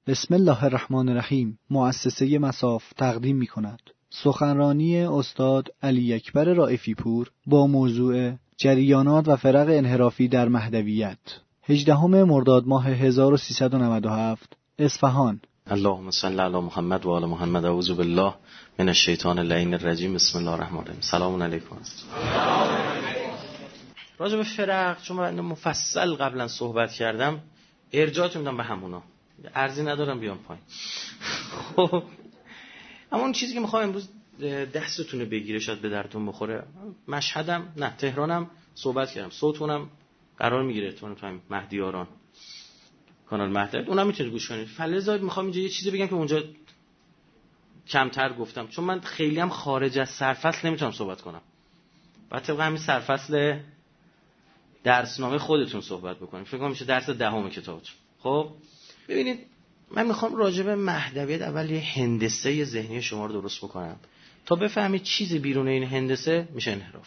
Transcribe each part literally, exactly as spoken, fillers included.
بسم الله الرحمن الرحیم. مؤسسه مصاف تقدیم می کند سخنرانی استاد علی اکبر رائفی پور با موضوع جریانات و فرق انحرافی در مهدویت، هجدهم مرداد ماه هزار و سیصد و نود و هفت، اصفهان. اللهم صل علی محمد و آل محمد. اعوذ بالله من الشیطان اللعین الرجیم. بسم الله الرحمن الرحیم. سلام علیکم. راجع به فرق چون من مفصل قبلا صحبت کردم، ارجاعتون میدم به همونا، ارزی ندارم بیام پایین. خب اما اون چیزی که میخوام امروز دستتون بگیره شاید به درتون بخوره. مشهدم نه تهرانم صحبت کردم، صوتونم قرار میگیره تو همین مهدیاران کانال مهدویت، اونم میتونید گوش کنید. فلزا میخوام اینجا یه چیزی بگم که اونجا کمتر گفتم، چون من خیلی هم خارج از سرفصل نمیتونم صحبت کنم. بعد طبق همین سرفصل درسنامه خودتون صحبت بکنیم. فکر کنم میشه درس دهم کتابتون. خب ببینید، من میخوام راجع به مهدویت اول یه هندسه ذهنی شما رو درست بکنم تا بفهمید چیزی بیرون این هندسه میشه انحراف،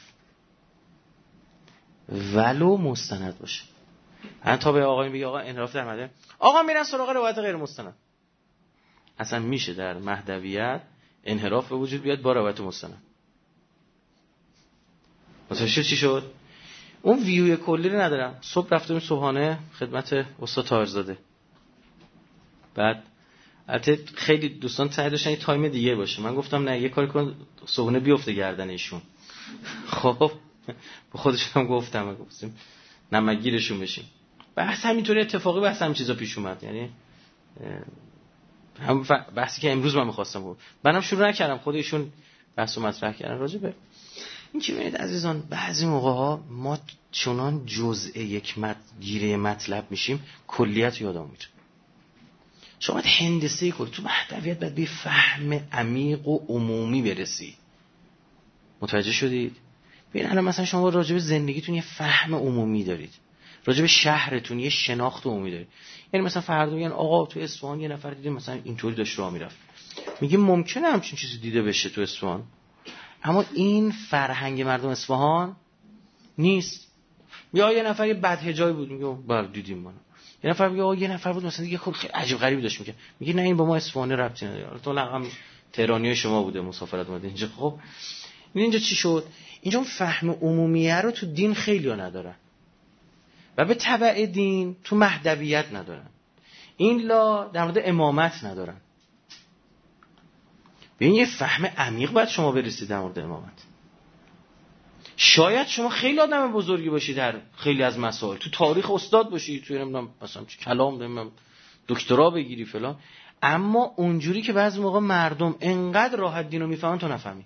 ولو مستند باشه. الان تا به آقای میگه آقا انحراف در مهدویت، آقا میرن سراغ روایت غیر مستند. اصلا میشه در مهدویت انحراف به وجود بیاد با روایت مستند؟ مثلا چی شد؟ اون ویوی کلی رو ندارم. صبح رفتم صبحانه خدمت استاد طاهرزاده، بعد البته خیلی دوستان سعی داشتن یه تایم دیگه باشه. من گفتم نه، یه کاری کن صبحونه بیفته گردن ایشون. خب به خودشون گفتم گفتیم نمگیرشون بشیم. بحث همینطوری اتفاقی بحث همین چیزا پیش اومد، یعنی هم بحثی که امروز من می‌خواستم بود. منم شروع نکردم، خود ایشون بحثو مطرح کردن راجع به این که ببینید عزیزان، بعضی موقع‌ها ما چنان جزء یک مت گیره مطلب میشیم کلیت یادمون میره. شما باید هندسه کنی تو مهدویت، باید به فهم عمیق و عمومی برسی. متوجه شدید؟ ببین الان مثلا شما راجع به زندگیتون یه فهم عمومی دارید، راجع به شهرتون یه شناخت عمومی دارید. یعنی مثلا فردا میگن آقا تو اصفهان یه نفر دیدیم مثلا اینطوری داشت راه میرفت، میگیم ممکنه همچین چیزی دیده بشه تو اصفهان، اما این فرهنگ مردم اصفهان نیست. یا یه نفر یه بدهجایی بود، میگه بله دیدیم ما. یه نفر میگه آقا یه نفر بود مثلا دیگه خود خیلی عجیب غریبی داشت میگه، میگه نه این با ما اصفهانی ربطی نداره، تو لقم تهرانی شما بوده مسافرت اومده اینجا. خب این اینجا چی شد؟ اینجا فهم عمومیه رو تو دین خیلی‌ها ندارن و به تبع دین تو مهدویت ندارن. این لا در مورد امامت ندارن. ببین یه فهم عمیق باید شما برسید در مورد امامت. شاید شما خیلی آدم بزرگی باشی در خیلی از مسائل، تو تاریخ استاد باشی، تو نمیدونم مثلا کلام نمیدونم دکترا بگیری فلان، اما اونجوری که بعضی موقع مردم انقدر راحت دینو میفهمن تو نفهمی.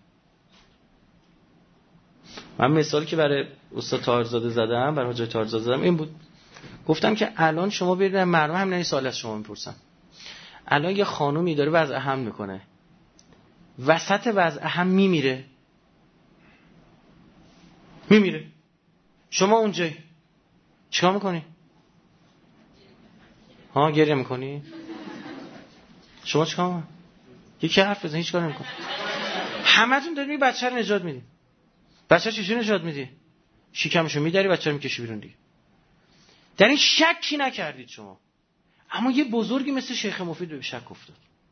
من مثالی که برای استاد طاهرزاده زدم، برای حاج طاهرزاده زدم این بود، گفتم که الان شما برید مردم همین این سوال از شما میپرسن. الان یه خانومی داره وضع اهم میکنه، وسط وضع اهم میمیره میمیره شما اونجایی چیکار میکنی؟ ها گریه میکنی؟ شما چیکار میکنی؟ یکی حرف بزن، هیچ کار نمیکنی. همتون دارید این بچه رو نجات میدی. بچه رو چجوری نجات میدی؟ شکمشو میداری، بچه رو میکشی بیرون دیگه. در این شکی نکردید شما. اما یه بزرگی مثل شیخ مفید به شک افتاد.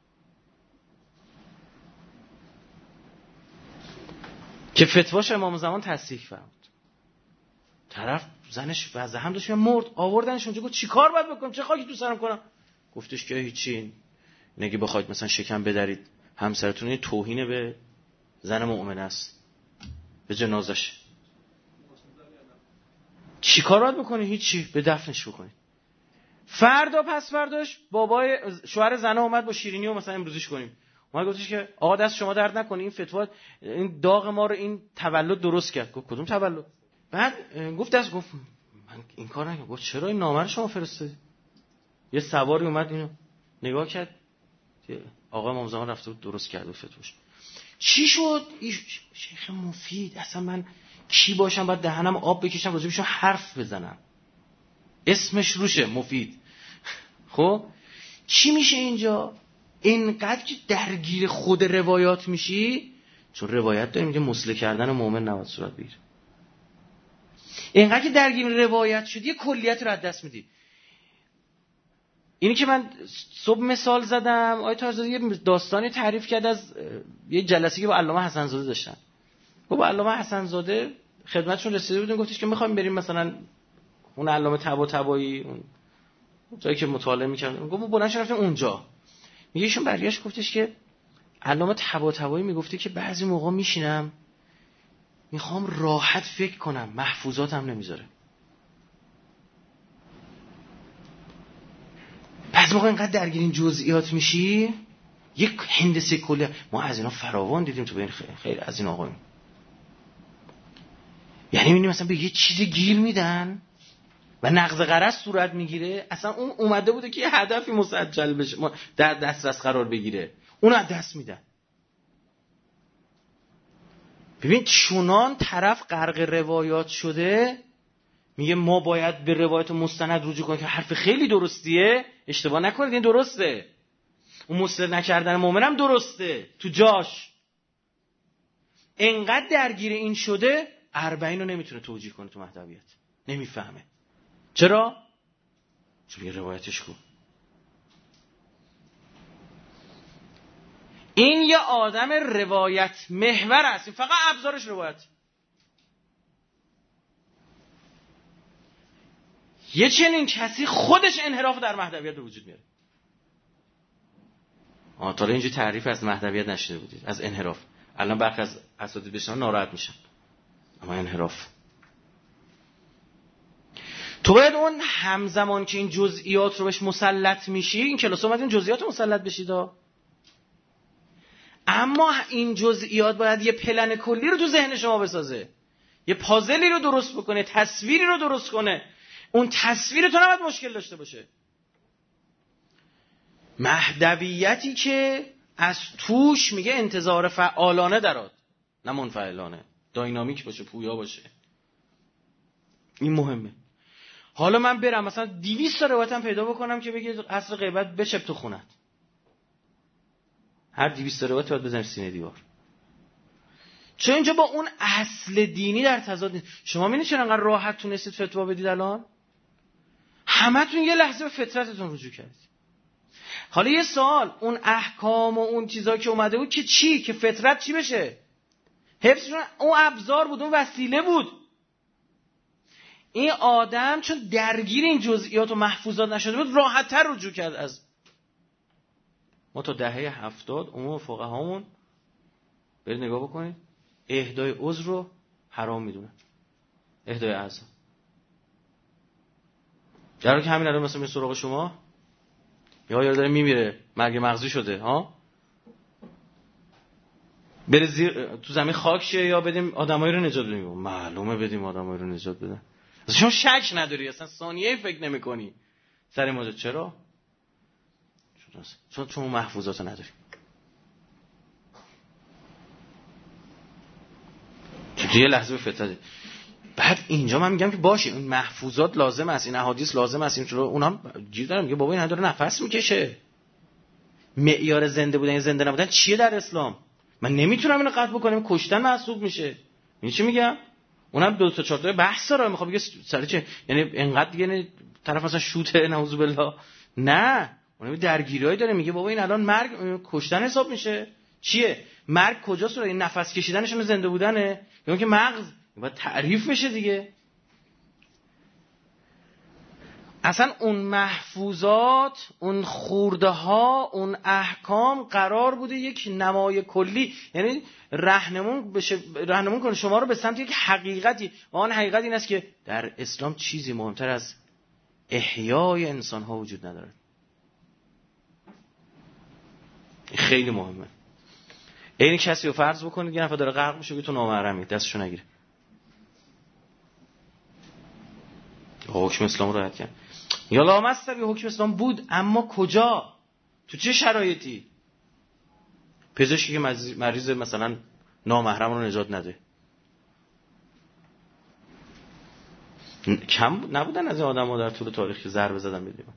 که فتواش امام زمان تصدیق فرمود. طرف زنش وضع هم داشت مرد، آوردنش اونجا، گفت چیکار باید بکنم؟ چه خاکی تو سرم کنم؟ گفتش که هیچی، نگی بخواید مثلا شکم بدرید همسرتون، این توهین به زن مؤمن است، به جنازش. چیکار باید بکنی؟ هیچی، به دفنش بکنید. فردا پس فرداش بابای شوهر زنه اومد با شیرینی و مثلا امروزیش کنیم. ما گفتش که آقا دست شما درد نکنه، این فتوا این داغ ما رو این تولد درست کرد. گفت کدوم تولد؟ بعد گفت دست گفت من این کار نکردم. گفت چرا این نامه رو شما فرستادی؟ یه سواری اومد اینو نگاه کرد، آقا امام زمان رفته بود درست کرد فتواش. چی شد؟ شیخ مفید، اصلا من کی باشم بعد دهنم آب بکشم راجبشون حرف بزنم؟ اسمش روشه مفید. خب چی میشه اینجا؟ اینقدر که درگیر خود روایات میشی، چون روایت داریم میگه مسله کردن مومن نباید صورت بگیره. اینقدر که درگیر روایت شدی یه کلیت رو از دست میدی. اینی که من صبح مثال زدم، آیه تاج‌زاده یه داستانی تعریف کرد از یه جلسه‌ای که با علامه حسن زاده داشتن. با علامه حسن زاده خدمتشون رسیده بودیم، گفتش که می‌خوایم بریم مثلا اون علامه طباطبایی اون جایی که مطالعه می‌کردن، گفت بلند شدیم رفتیم اونجا. میگه ایشون برگشت گفتش که علامه طباطبایی میگفته که بعضی موقع میشینم میخوام راحت فکر کنم، محفوظاتم نمیذاره. بعضی موقع اینقدر درگیر این جزئیات میشی، یک هندسه کلی. ما از اینا فراوان دیدیم تو بین خیلی, خیلی از این آقایون. یعنی میبینی مثلا به یه چیز گیر میدن و نقض قرض صورت میگیره، اصلا اون اومده بوده که یه هدفی مسجل بشه، در دسترس قرار بگیره، اونو از دست میدن. ببین چونان طرف غرق روایات شده، میگه ما باید به روایت مستند رجوع کنیم که حرف خیلی درستیه، اشتباه نکنید این درسته، اون مستند نکردن مومنم درسته تو جاش. انقدر درگیر این شده اربعین رو نمیتونه توجیه کنه تو مهدویت، نمیفهمه. چرا؟ چون یه روایتش کو. این یه آدم روایت محور است، فقط ابزارش روایت. یه چنین کسی خودش انحراف در مهدویت به وجود میاره. آه تا اینجا تعریف از مهدویت نشده بودید، از انحراف. الان برخی از اساتید بشنن ناراحت میشن، اما انحراف. تو باید اون همزمان که این جزئیات رو بهش مسلط میشی، این کلاس اومد این جزئیات رو مسلط بشید ها. اما این جزئیات باید یه پلن کلی رو تو ذهن شما بسازه، یه پازلی رو درست بکنه، تصویری رو درست کنه. اون تصویر تو نباید مشکل داشته باشه. مهدویتی که از توش میگه انتظار فعالانه درات، نه منفعلانه، داینامیک باشه، پویا باشه. این مهمه. حالا من برم مثلا دویست تا روایتم پیدا بکنم که بگه عصر غیبت بچپ تو خونت، هر دویست تا روایت باید بزنی سینه دیوار، چون اینجا با اون اصل دینی در تضاد نیست. شما می‌بینید چرا انقدر راحت تونستید فتوا بدید الان؟ همتون یه لحظه به فطرتتون رجوع کردید. حالا یه سوال، اون احکام و اون چیزا که اومده بود که چی؟ که فطرت چی بشه؟ حفظشون اون ابزار بود، اون وسیله بود. این آدم چون درگیر این جزئیات و محفوظات نشده بود راحت‌تر رجوع کرد. از ما تا دهه هفتاد عموم فقهامون برید نگاه بکنید، اهدای عذر رو حرام میدونن، اهدای اعضا. در حالی که همین الان مثلا به سراغ شما یا یارو داره میمیره، مرگ مغزی شده ها، بره زیر تو زمین خاک شه یا بدیم آدمایی رو نجات بدیم؟ معلومه بدیم آدمایی رو نجات بدن. اصلا شما شک نداری، اصلا ثانیه‌ای فکر نمی‌کنی سر موضوع. چرا؟ چون چون محفوظات نداری. تو یه لحظه به فطرت. بعد اینجا من میگم که باشه این محفوظات لازم است، این احادیث لازم است، این چرا اونم گیر دارم میگه بابا این داره نفس میکشه. معیار زنده بودن زنده نبودن چیه در اسلام؟ من نمیتونم اینو قطع بکنم، کشتن محسوب میشه. این چی میگم؟ اونم دو تا چهار تا بحث داره، میخوام بگه سر چه، یعنی انقدر دیگه طرف مثلا شوته نعوذ بالله، نه اونم درگیریایی داره. میگه بابا این الان مرگ کشتن حساب میشه. چیه مرگ؟ کجاست؟ این نفس کشیدنشون زنده بودنه یا که مغز؟ باید تعریف بشه دیگه. اصلا اون محفوظات، اون خورده ها، اون احکام قرار بوده یک نمای کلی، یعنی راهنمون بشه، راهنمون کنه شما رو به سمت یک حقیقتی. و آن حقیقت این است که در اسلام چیزی مهمتر از احیای انسان ها وجود نداره. خیلی مهمه. این کسی رو فرض بکنید یه نفر داره غرق میشه، تو نامحرمی دستشو نگیره، حکم اسلام رو رعایت کن. یا لامصب حکم اسلام بود، اما کجا؟ تو چه شرایطی؟ پزشکی که مریض مثلا نامحرم رو نجات نده. کم نبودن از این آدم ها در طول تاریخ که ضربه زدن بدیم.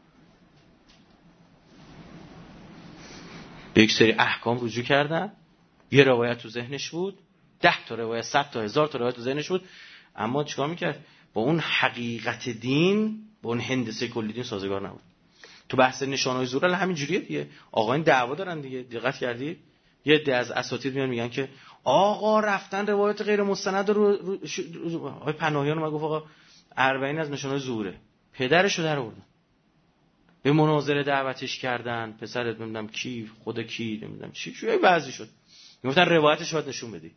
به یک سری احکام رجوع کردن، یه روایت تو ذهنش بود، ده تا روایت، صد تا، هزار تا روایت تو ذهنش بود، اما چیکار میکرد؟ با اون حقیقت دین، با اون هندسه کلی دین سازگار نبود. تو بحث نشانه‌های ظهور همین جوریه دیگه. آقایان دعوا دارن دیگه، دقت کردی؟ یه عده از اساتید میان میگن که آقا رفتن روایت غیر مستند رو, رو... ش... رو... آقای پناهیان اومد گفت آقا اربعین از نشانه‌های ظهوره. پدرشو در آوردن. به مناظره دعوتش کردن، پسرت نمیدونم کی، خود کی، نمیدونم چی، چوی بعضی شد. میگفتن روایتش باید نشون بدی.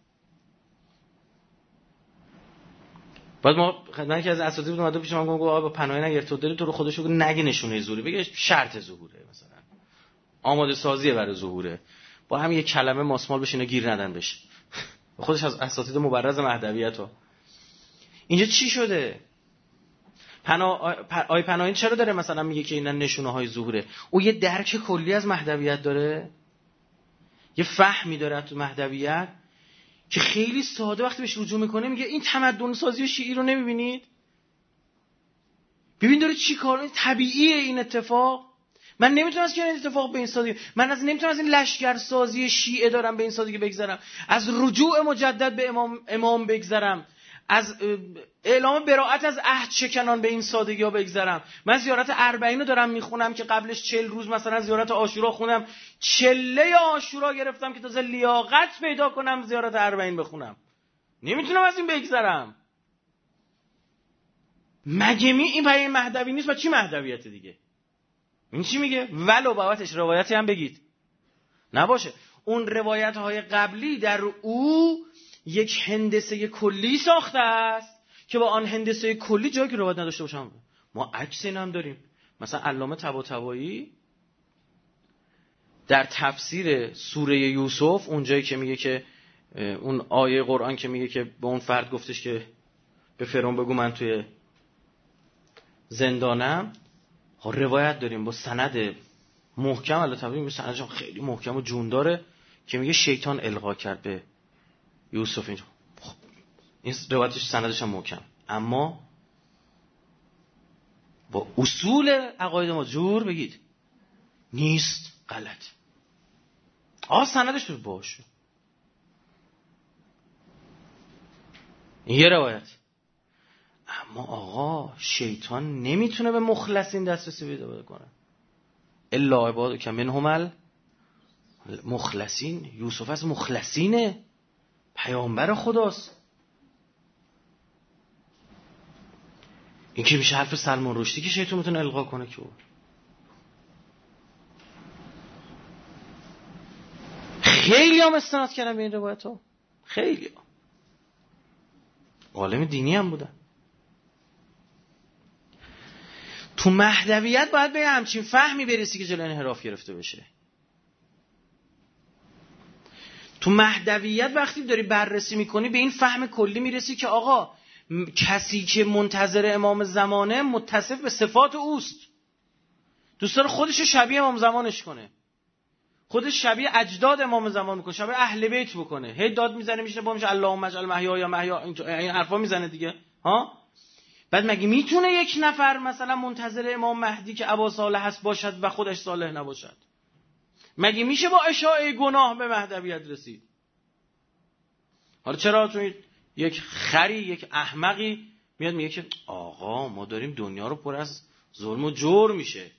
بعد ما خدمت که از اساتید بود اومد پیش من گفت آقا با پناهی نگیر تو دل تو رو خودش بگو نگی نشونه ظهوری، بگه شرط ظهوره، مثلا آماده سازیه برای ظهوره. با هم یک کلمه ماسمال بشینه گیر ندن بشه. خودش از اساتید مبرز مهدویت ها. اینجا چی شده؟ پنا آی پناهی چرا داره مثلا میگه که اینا نشونه های ظهوره؟ او یه درک کلی از مهدویت داره، یه فهمی داره تو مهدویت که خیلی ساده وقتی بهش رجوع میکنه میگه این تمدن سازی شیعی رو نمیبینید؟ ببین داره چی کار، طبیعیه این اتفاق. من نمیتونم از این اتفاق به این سادگی، من از نمیتونم از این لشکر سازی شیعه دارم به این سادگی بگذرم، از رجوع مجدد به امام امام بگذرم، از اعلام براءت از عهد شکنان به این سادگی ها بگذرم. من زیارت اربعین رو دارم میخونم که قبلش چهل روز مثلا زیارت عاشورا خوندم، چله عاشورا گرفتم که تازه لیاقت پیدا کنم زیارت اربعین بخونم. نمیتونم از این بگذرم. مگه می این پیام مهدوی نیست؟ و چی مهدویت دیگه؟ این چی میگه؟ ولو بابتش روایتی هم بگید نباشه. اون روایت های قبلی در او یک هندسه کلی ساخته است که با آن هندسه کلی جایی که روایت نداشته باشم. ما عکس این هم داریم. مثلا علامه طباطبایی در تفسیر سوره یوسف اونجایی که میگه که اون آیه قرآن که میگه که به اون فرد گفتش که به فرعون بگو من توی زندانم، روایت داریم با سند محکم، البته طبعا سندش خیلی محکم و جون داره که میگه شیطان القا کرد به یوسف. اینجا خب این روایتش سندش هم محکم، اما با اصول عقاید ما جور بگید نیست، غلط. آ سندش تو باشه این یه روایت. اما آقا شیطان نمیتونه به مخلصین دسترسی پیدا کنه. الا عباد که منهم المخلصین. یوسف از مخلصینه، پیامبر خداست. این که میشه حرف سلمان رشدی که شیطان میتونه القا کنه که خیلی هم استناد کردن به این روایت ها، خیلی هم عالم دینی هم بودن. تو مهدویت باید به همچین فهمی برسی که جلوی انحراف گرفته بشه. تو مهدویت وقتی داری بررسی میکنی به این فهم کلی میرسی که آقا کسی که منتظر امام زمانه متصف به صفات اوست، دوست داره خودشو شبیه امام زمانش کنه، خودش شبیه اجداد امام زمان میکنه، شبیه اهل بیت بکنه، هی داد میزنه میشه با میشه اللهم اجعل محیا یا محیا، این حرفا میزنه دیگه ها. بعد مگه میتونه یک نفر مثلا منتظر امام مهدی که ابا صالح هست باشد و خودش صالح نباشد؟ مگه میشه با اشاعه گناه به مهدویت رسید؟ حالا چرا تو یک خری، یک احمقی میاد میگه که آقا ما داریم دنیا رو پر از ظلم و جور میشه،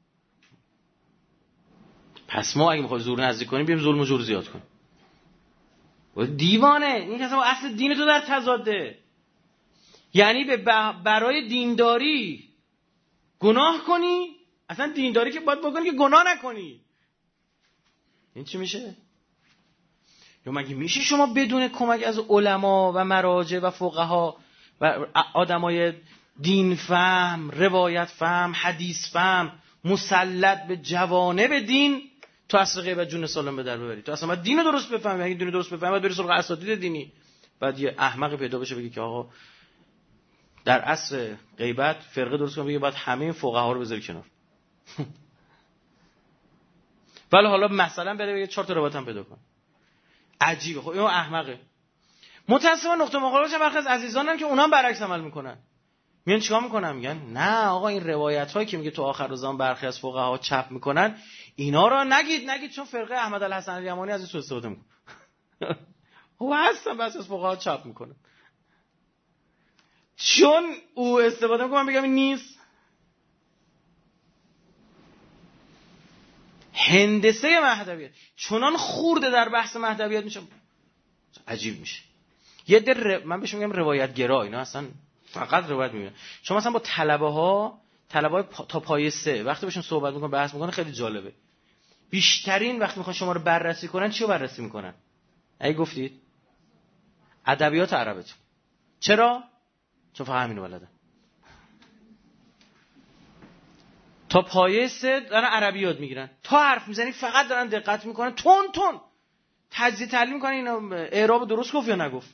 پس ما اگه میخوایم زور نزدیک کنیم بیایم ظلم و جور زیاد کنیم. دیوانه، این کسا با اصل دین تو در تضاده. یعنی به برای دینداری گناه کنی، اصلا دینداری که باید بکنی که گناه نکنی. این چی میشه؟ یا مگه میشه شما بدون کمک از علما و مراجع و فقها و آدمای دین فهم، روایت فهم، حدیث فهم مسلط به جوانب دین تو اصل غیبت جون سالم به در ببری؟ تو اصلا باید دین رو درست بفهمی. اگه دین رو درست بفهمی باید بری سراغ اساتید دینی. بعد یه احمق پیدا بشه بگه که آقا در اصل غیبت فرقه درست کنه، بگه بعد همه فقها رو بذاری کنار. ولی حالا مثلا بره بگه چهار تا روایت هم پیدا کن. عجیبه. خب اینو احمقه. متأسفانه نقطه مقابلش هم برخی از عزیزانن که اونها هم برعکس عمل میکنن. میان چیکار میکنن؟ میگن نه آقا این روایت هایی که میگه تو آخر زمان برخی از فقها چپ میکنن اینا رو نگید نگید چون فرقه احمد الحسن الیمانی از این سوء استفاده میکنه. هو هستن بس از فقها چپ میکنن چون او استفاده میکنه. من بگم این نیست. هندسه مهدویت چنان خورده در بحث مهدویت میشه عجیب میشه. یه در من بهش میگم روایت گرا، اینا اصلا فقط روایت میبینن. شما مثلا با طلبه ها طلبه های پا... تا پایه سه وقتی بهشون صحبت میکنن بحث میکنن خیلی جالبه. بیشترین وقتی میخوان شما رو بررسی کنن چی رو بررسی میکنن؟ اگه گفتید ادبیات عربیتون. چرا؟ چون فقط همینو بلدن. تا پایه سه دارن عربی یاد میگیرن، تا حرف میزنی فقط دارن دقت میکنن، تون تون تجزیه تحلیل میکنن اینا اعراب درست گفت یا نگفت.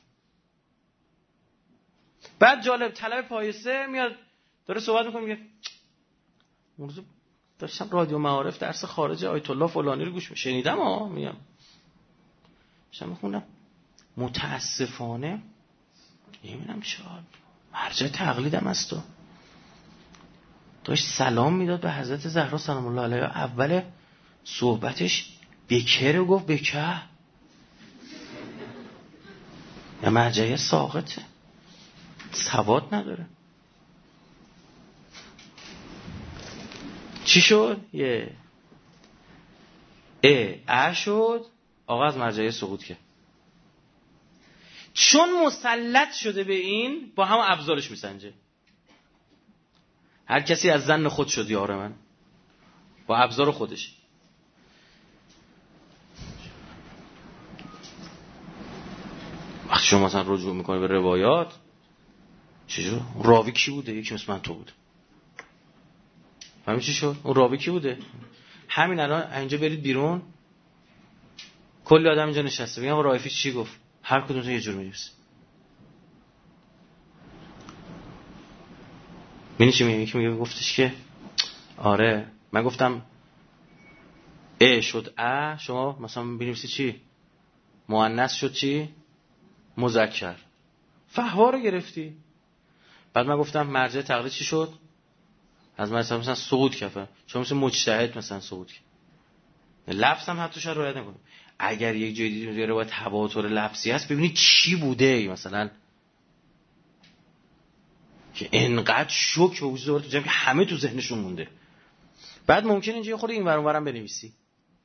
بعد جالب طلب پایه سه میاد داره صحبت میکنه میگه اون روز داشتم رادیو معارف درس خارج آیت الله فلانی رو گوش میشنیدم ها میگم داشتم میخونم متاسفانه نمیدونم چرا مرجع تقلیدم است تو داشت سلام میداد به حضرت زهرا سلام الله علیها، اول صحبتش بکر گفت بکه یا مرجع ساقطه سواد نداره. چی شد؟ یه ا ا شد آقا از مرجع سقوط کرد. چون مسلط شده به این با هم ابزارش میسنجه. هر کسی از ظن خود شد یار من با ابزار خودش. وقتی شما مثلا رجوع میکنه به روایات چجور؟ راوی کی بوده؟ یکی مثل من تو بود. فهمی چی شد؟ اون راوی کی بوده؟ همین الان اینجا برید بیرون کلی آدم اینجا نشسته میگم رایفی چی گفت؟ هر کدومتون یه جور می‌نویسه. ببین چی میگه؟ یکی میگه گفتش که آره من گفتم ا شد ا، شما مثلا بنویسی چی؟ مؤنث شد چی؟ مذکر. فحوا رو گرفتی. بعد من گفتم مرجع تقلید چی شد؟ از مثلا مثلا سقوط کفه. شما مثلا مجتهد مثلا سقوط کرد. لفظ هم حتی شاید رعایت نکنه. اگر یک جای دیدی میگه روایت تواتر لفظی هست ببینید چی بوده مثلا که انقدر شوک به وجود آورد تو جمع که همه تو ذهنشون مونده. بعد ممکنه اینجا خود این ور اون ورم بنویسی.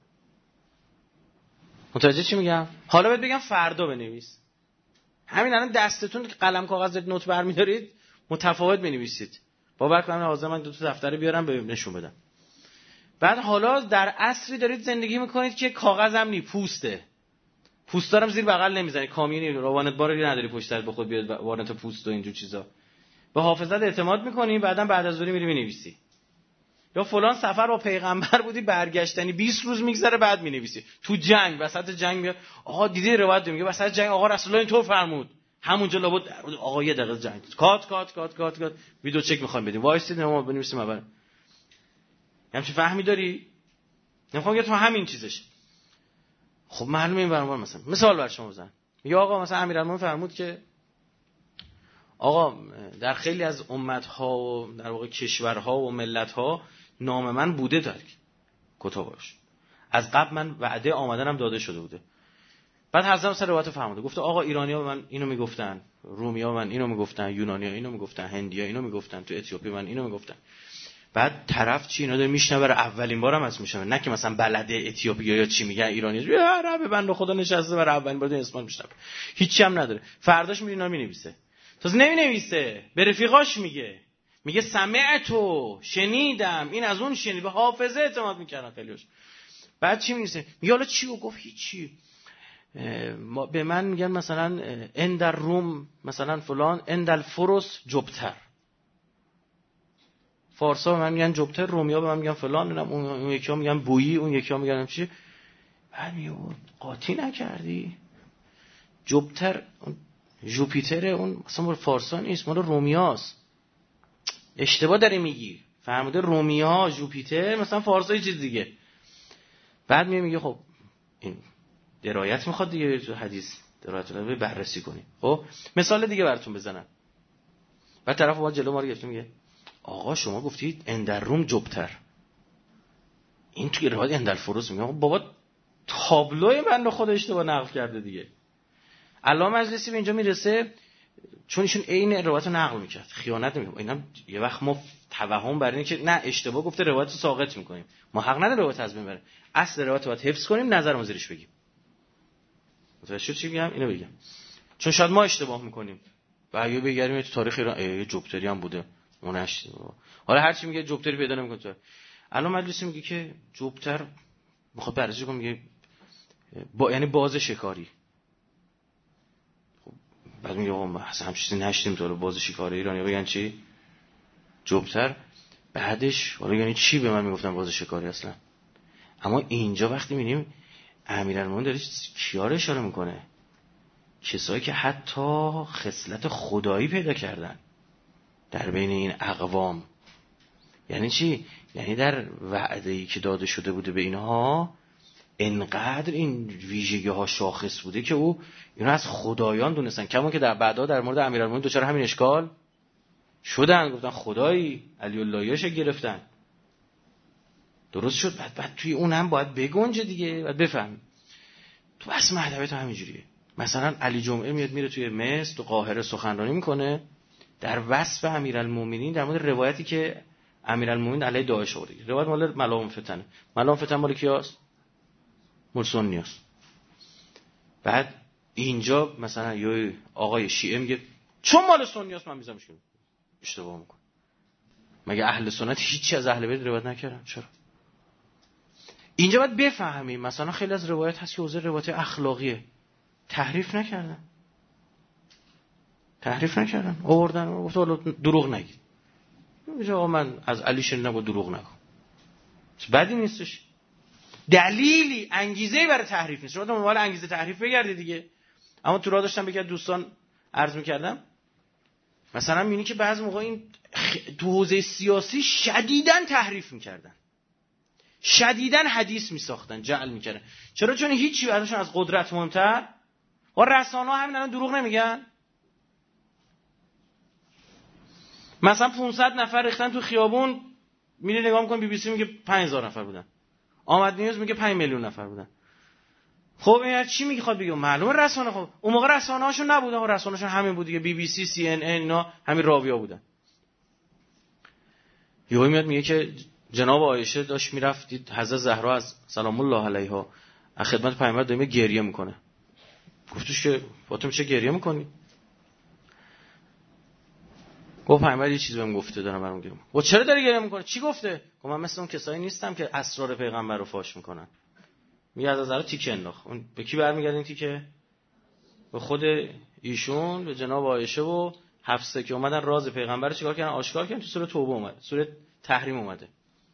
متوجه چی میگم؟ حالا بهت بگم فردا بنویس. همین الان دستتون که قلم کاغذ نوت برمی‌دارید متفاوت بنویسید. باور کنم حاضر من دو تا دفتر بیارم به نشون بدم. بعد حالا در عصری دارید زندگی میکنید که کاغذ هم نی پوسته. پوست دارم زیر بغل نمیزنی، کامیونی روانت باری نداری پشت سرت بخود بیاد وارنت پوست و اینجور چیزا. به حافظت اعتماد میکنی، بعداً بعد از ظهر میری مینویسی. یا فلان سفر با پیغمبر بودی برگشتنی بیست روز میگذره بعد مینویسی. تو جنگ وسط جنگ میاد آقا دیدی روایت میگه وسط جنگ آقا رسول الله اینطور فرمود. همونجا لابد آقا یه دقیقه جنگ. کات کات کات کات کات ویدیو چک میخوام بدیم. وایسید ما بنویسیم اول. همچین فهمی داری؟ نمیخوام بگم تو همین چیزش. خب معلومه این برام مثلا مثال بر شما بزن. یا آقا مثلا امیرالمومنین فرمود که آقا در خیلی از امت‌ها و در واقع کشورها و ملت‌ها نام من بوده در کتابش. از قبل من وعده آمدنم داده شده بوده. بعد حضرت سر روایت فرموده گفته آقا ایرانی‌ها به من اینو میگفتن، رومی‌ها به من اینو میگفتن، یونانی‌ها اینو میگفتن، هندی‌ها اینو میگفتن، تو اتیوپی من اینو میگفتن. بعد طرف چی اینا داره میشنوه اولین بارم از میشنوه، نه که مثلا بلده اتیوپیا یا چی میگن ایرانی یا عرب بنده خدا نشسته برای اولین بار اسمان میشنوه. هیچی هم نداره. فرداش میاد اینا مینویسه. تازه نمینویسه، به رفیقاش میگه. میگه سمعتو، شنیدم، این از اون شنید، به حافظه اعتماد میکردن خیلیش. بعد چی میگه؟ میگه حالا چی؟ و گفت هیچی. به من میگن مثلا اندر روم مثلا فلان اندل فروس جبتر. فارسا به من میگن جبتر، رومیا به من میگن فلان، اون یکی ها میگن بویی، اون یکی ها میگن چی. بعد میگه قاطی نکردی؟ جبتر جوپیتر اون مثلا مال فارسا نیست، مال رومیاست. اشتباه داری میگی. فرموده رومیا جوپیتر مثلا فارسا یه چیز دیگه. بعد میگه خب این درایت میخواد دیگه تو حدیث درایت رو بررسی کنی. خب مثال دیگه براتون بزنم. بعد طرف اومد جلو ما رو گرفت میگه آقا شما گفتید اندر روم جبتر، این توی روایت اندل فروس. میگه بابا تابلوی من رو خود اشتباه نقل کرده دیگه. علامه مجلسی به اینجا میرسه چون ایشون عین روایت رو نقل میکرد، خیانت نمیکنه. اینا یه وقت ما توهم بر اینه که نه اشتباه گفته روایت رو ساقط میکنیم، ما حق نداره روایت از بین بره. اصل روایت رو باید حفظ کنیم، نظرمون زیرش بگیم. متوجه شد چی میگم؟ اینو بگم چون شاید ما اشتباه میکنیم و اگه بگیریم تو تاریخ ایران یه جوپتری هم بوده اون اشتباه. حالا هر چی میگه جوپتری پیدا نمیکنه تو. الان مجلسی میگه که جوپتر میخواد بررسی کنه، میگه با یعنی باز شکاری. خب بعد میگه آقا ما اصلا همچین چیزی نشدیم تو باز شکار ایرانی بگن چی؟ جوپتر. بعدش حالا یعنی چی به من میگفتن باز شکاری اصلا؟ اما اینجا وقتی میبینیم امیرالمومنین داره کیا رو اشاره میکنه؟ کسایی که حتی خصلت خدایی پیدا کردن در بین این اقوام. یعنی چی؟ یعنی در وعده‌ای که داده شده بوده به اینها انقدر این ویژگی ها شاخص بوده که او اینا از خدایان دونستن. کما که در بعدا در مورد امیرالمومنین دوچار همین اشکال شدن، گفتن خدایی علی اللهیش گرفتن. درست شد. بعد بعد توی اون هم باید بگنجه دیگه، باید بفهمیم. تو بس مهدوی تو همینجوریه. مثلا علی جمعه میاد میره توی مصر تو قاهره سخنرانی میکنه در وصف امیرالمومنین در مورد روایتی که امیرالمومنین علیه داعش آورده. روایت مال ملام فتنه. ملام فتنه مال کیاست؟ مال سنیاست. بعد اینجا مثلا یه آقای شیعه میگه چون مال سنیاست من میذارمش کنم. اشتباه میکنه. مگه اهل سنت هیچی از اهل بیت روایت نکردن؟ چرا؟ اینجا باید بفهمیم مثلا خیلی از روایت هست که حوزه روایت اخلاقیه، تحریف نکردن. تحریف نکردن. آوردن و گفتن دروغ نگید. میگه آقا من از علی شنیدم با دروغ نگم. بدی نیستش. دلیلی انگیزه‌ای برای تحریف نیست. شما دنبال انگیزه تحریف بگردید دیگه. اما تو راه داشتم به دوستان عرض می‌کردم مثلا می‌بینی که بعضی موقع این خ... تو حوزه سیاسی شدیداً تحریف می‌کردن. شدیداً حدیث می‌ساختن، جعل می‌کردن. چرا؟ چون هیچی براشون از قدرت مهمتر. و رسانه‌ها همین الان دروغ نمیگن. مثلا پانصد نفر ریختن تو خیابون، میری نگاه می‌کنی بی بی سی میگه پنج هزار نفر بودن. آمد نیوز میگه پنج میلیون نفر بودن. خب این چی میخواد بگه؟ معلومه رسانه. خب اون موقع رسانه‌هاشون نبودن، رسانه‌هاشون همین بود دیگه، بی بی سی، سی ان ان اینا همین راویا بودن. یهو میاد میگه که جناب عایشه داشت میرفت دید حضرت زهرا از سلام الله علیها از خدمت پیامبر دائم گریه میکنه. گفتش که فاطمه چه گریه میکنی؟ گفت پیامبر یه چیزی بهم گفته دارم برام گریه. و چرا داری گریه میکنی؟ چی گفته؟ گفت من مثل اون کسایی نیستم که اسرار پیغمبر رو فاش میکنن. میگه از زهرا تیکه انداخت. اون به کی برمیگرده این تیکه؟ به خود ایشون، به جناب عایشه و حفصه که اومدن راز پیغمبر رو چیکار کردن؟ آشکار کردن. تو سوره توبه اومد، سوره تحریم اومده.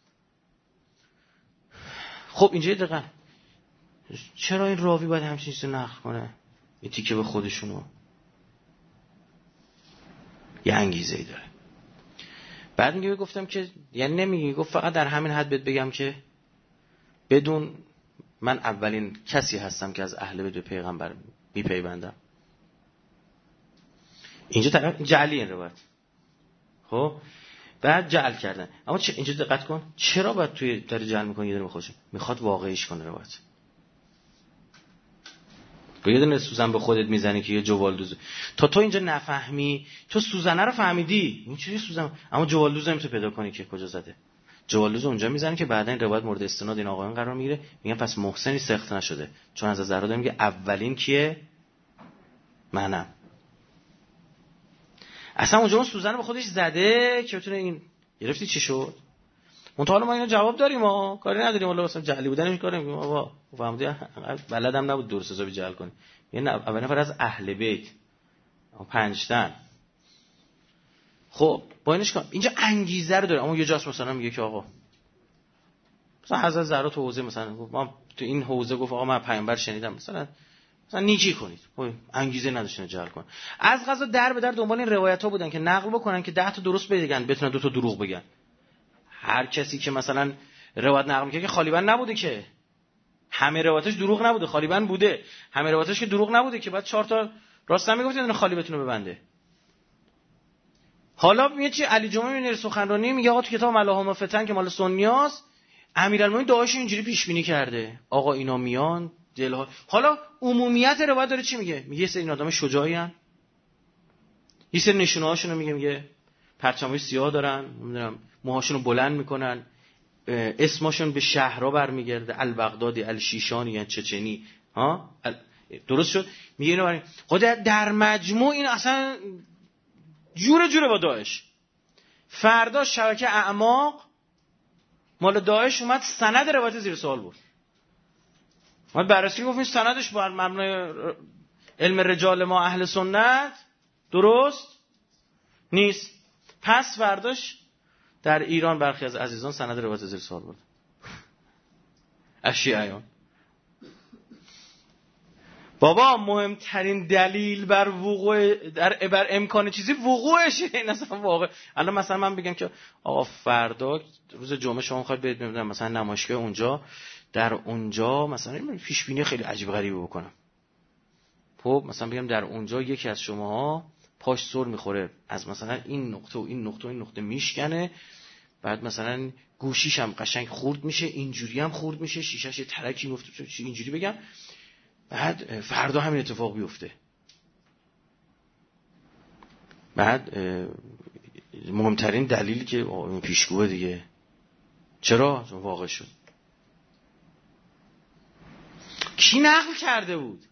خب اینجا دقیقاً چرا این راوی باید همچین چیزی نقل کنه؟ این تیکه به خودشونو یه انگیزه‌ای داره. بعد میگه گفتم که یعنی نمیگه، گفت فقط در همین حد بهت بگم که بدون من اولین کسی هستم که از اهل بیت پیغمبر میپیوندم. اینجا طرف جعلی این روایت. خب بعد جعل کردن. اما چه اینجا دقت کن چرا باید توی داره جعل میکنه؟ یه دونه میخوشه میخواد واقعیش کنه روایت. یه دونه سوزن به خودت میزنی که یه جوالدوز. تا تو اینجا نفهمی، تو سوزنه رو فهمیدی این چیزی سوزن، اما جوالدوز نمیتونی پیدا کنی که کجا زده. جوالدوز اونجا میزنه که بعدا این روایت مورد استناد این آقایان قرار میگیره. میگن پس محسنی سخت نشده، چون از زهرا داره میگه اولین کیه؟ منم. اصلا اونجا اون سوزن به خودش زده که بتونه این. گرفتی چی شد؟ منتها ما اینو جواب داریم، ما کاری نداریم. والا مثلا جعلی بودنش کاری نمی‌کنیم. بابا فهمیدی بلدم نبود درست حسابی جعل کنی. یعنی اول نفر از اهل بیت پنج تن. خب با اینش کن اینجا انگیزه رو داره. اما یه جاست مثلا میگه که آقا مثلا حضرت زهرا تو حوزه مثلا گفت ما تو این حوزه گفت آقا من پیامبر شنیدم، مثلا مثلا نیکی کنید. خب انگیزه نداشتن جعل کن. از قضا در به در دنبال این روایت ها بودن که نقل بکنن که ده تا درست بگن بتونن دو تا دروغ بگن. هر کسی که مثلا روایت نقل میکنه که خالی بند نبوده، که همه روایتش دروغ نبوده، خالی بند بوده. همه روایتش که دروغ نبوده که بعد چهار تا راست هم میگفت اینا خالی بتونه ببنده. حالا میگه چی؟ علی جمعه میره سخنرانی میگه آقا تو کتاب ملاحم فتن که مال سنیاست امیرالمومنین داعش اینجوری پیش بینی کرده، آقا اینا میان دلها. حالا عمومیت روایت داره چی میگه؟ میگه سه این آدم شجاعی ان، یه سری نشونه هاشون رو میگه، میگه پرچمای سیاه دارن، نمیدونم موهاشون رو بلند میکنن، اسمشون به شهرها برمیگرده، البغدادی، الشیشانی، یعنی چچنی ها. درست شد؟ میگه اینو برای خود در مجموع این اصلا جوره جوره با داعش. فردا شبکه اعماق مال داعش اومد سند روایت زیر سوال برد. ما بررسی گفتیم سندش بر مبنای علم رجال ما اهل سنت درست نیست. پس فرداش در ایران برخی از عزیزان سند روایت زیر سوال برد. از شیعیان. بابا مهمترین دلیل بر وقوع در بر امکان چیزی وقوعشه. این اصلا واقع. الان مثلا من بگم که آقا فردا روز جمعه شما میخواید برید نمیدونم مثلا نمایشگاه اونجا، در اونجا مثلا پیش بینی خیلی عجیب غریبی بکنم. خب مثلا بگم در اونجا یکی از شماها پاش سر میخوره از مثلا این نقطه و این نقطه و این نقطه میشکنه، بعد مثلا گوشیش هم قشنگ خورد میشه، اینجوری هم خورد میشه، شیشه‌ش یه ترکی میفته، اینجوری بگم، بعد فردا همین اتفاق بیفته. بعد مهمترین دلیلی که این پیشگوه دیگه. چرا؟ چون واقع شد. کی نقل کرده بود؟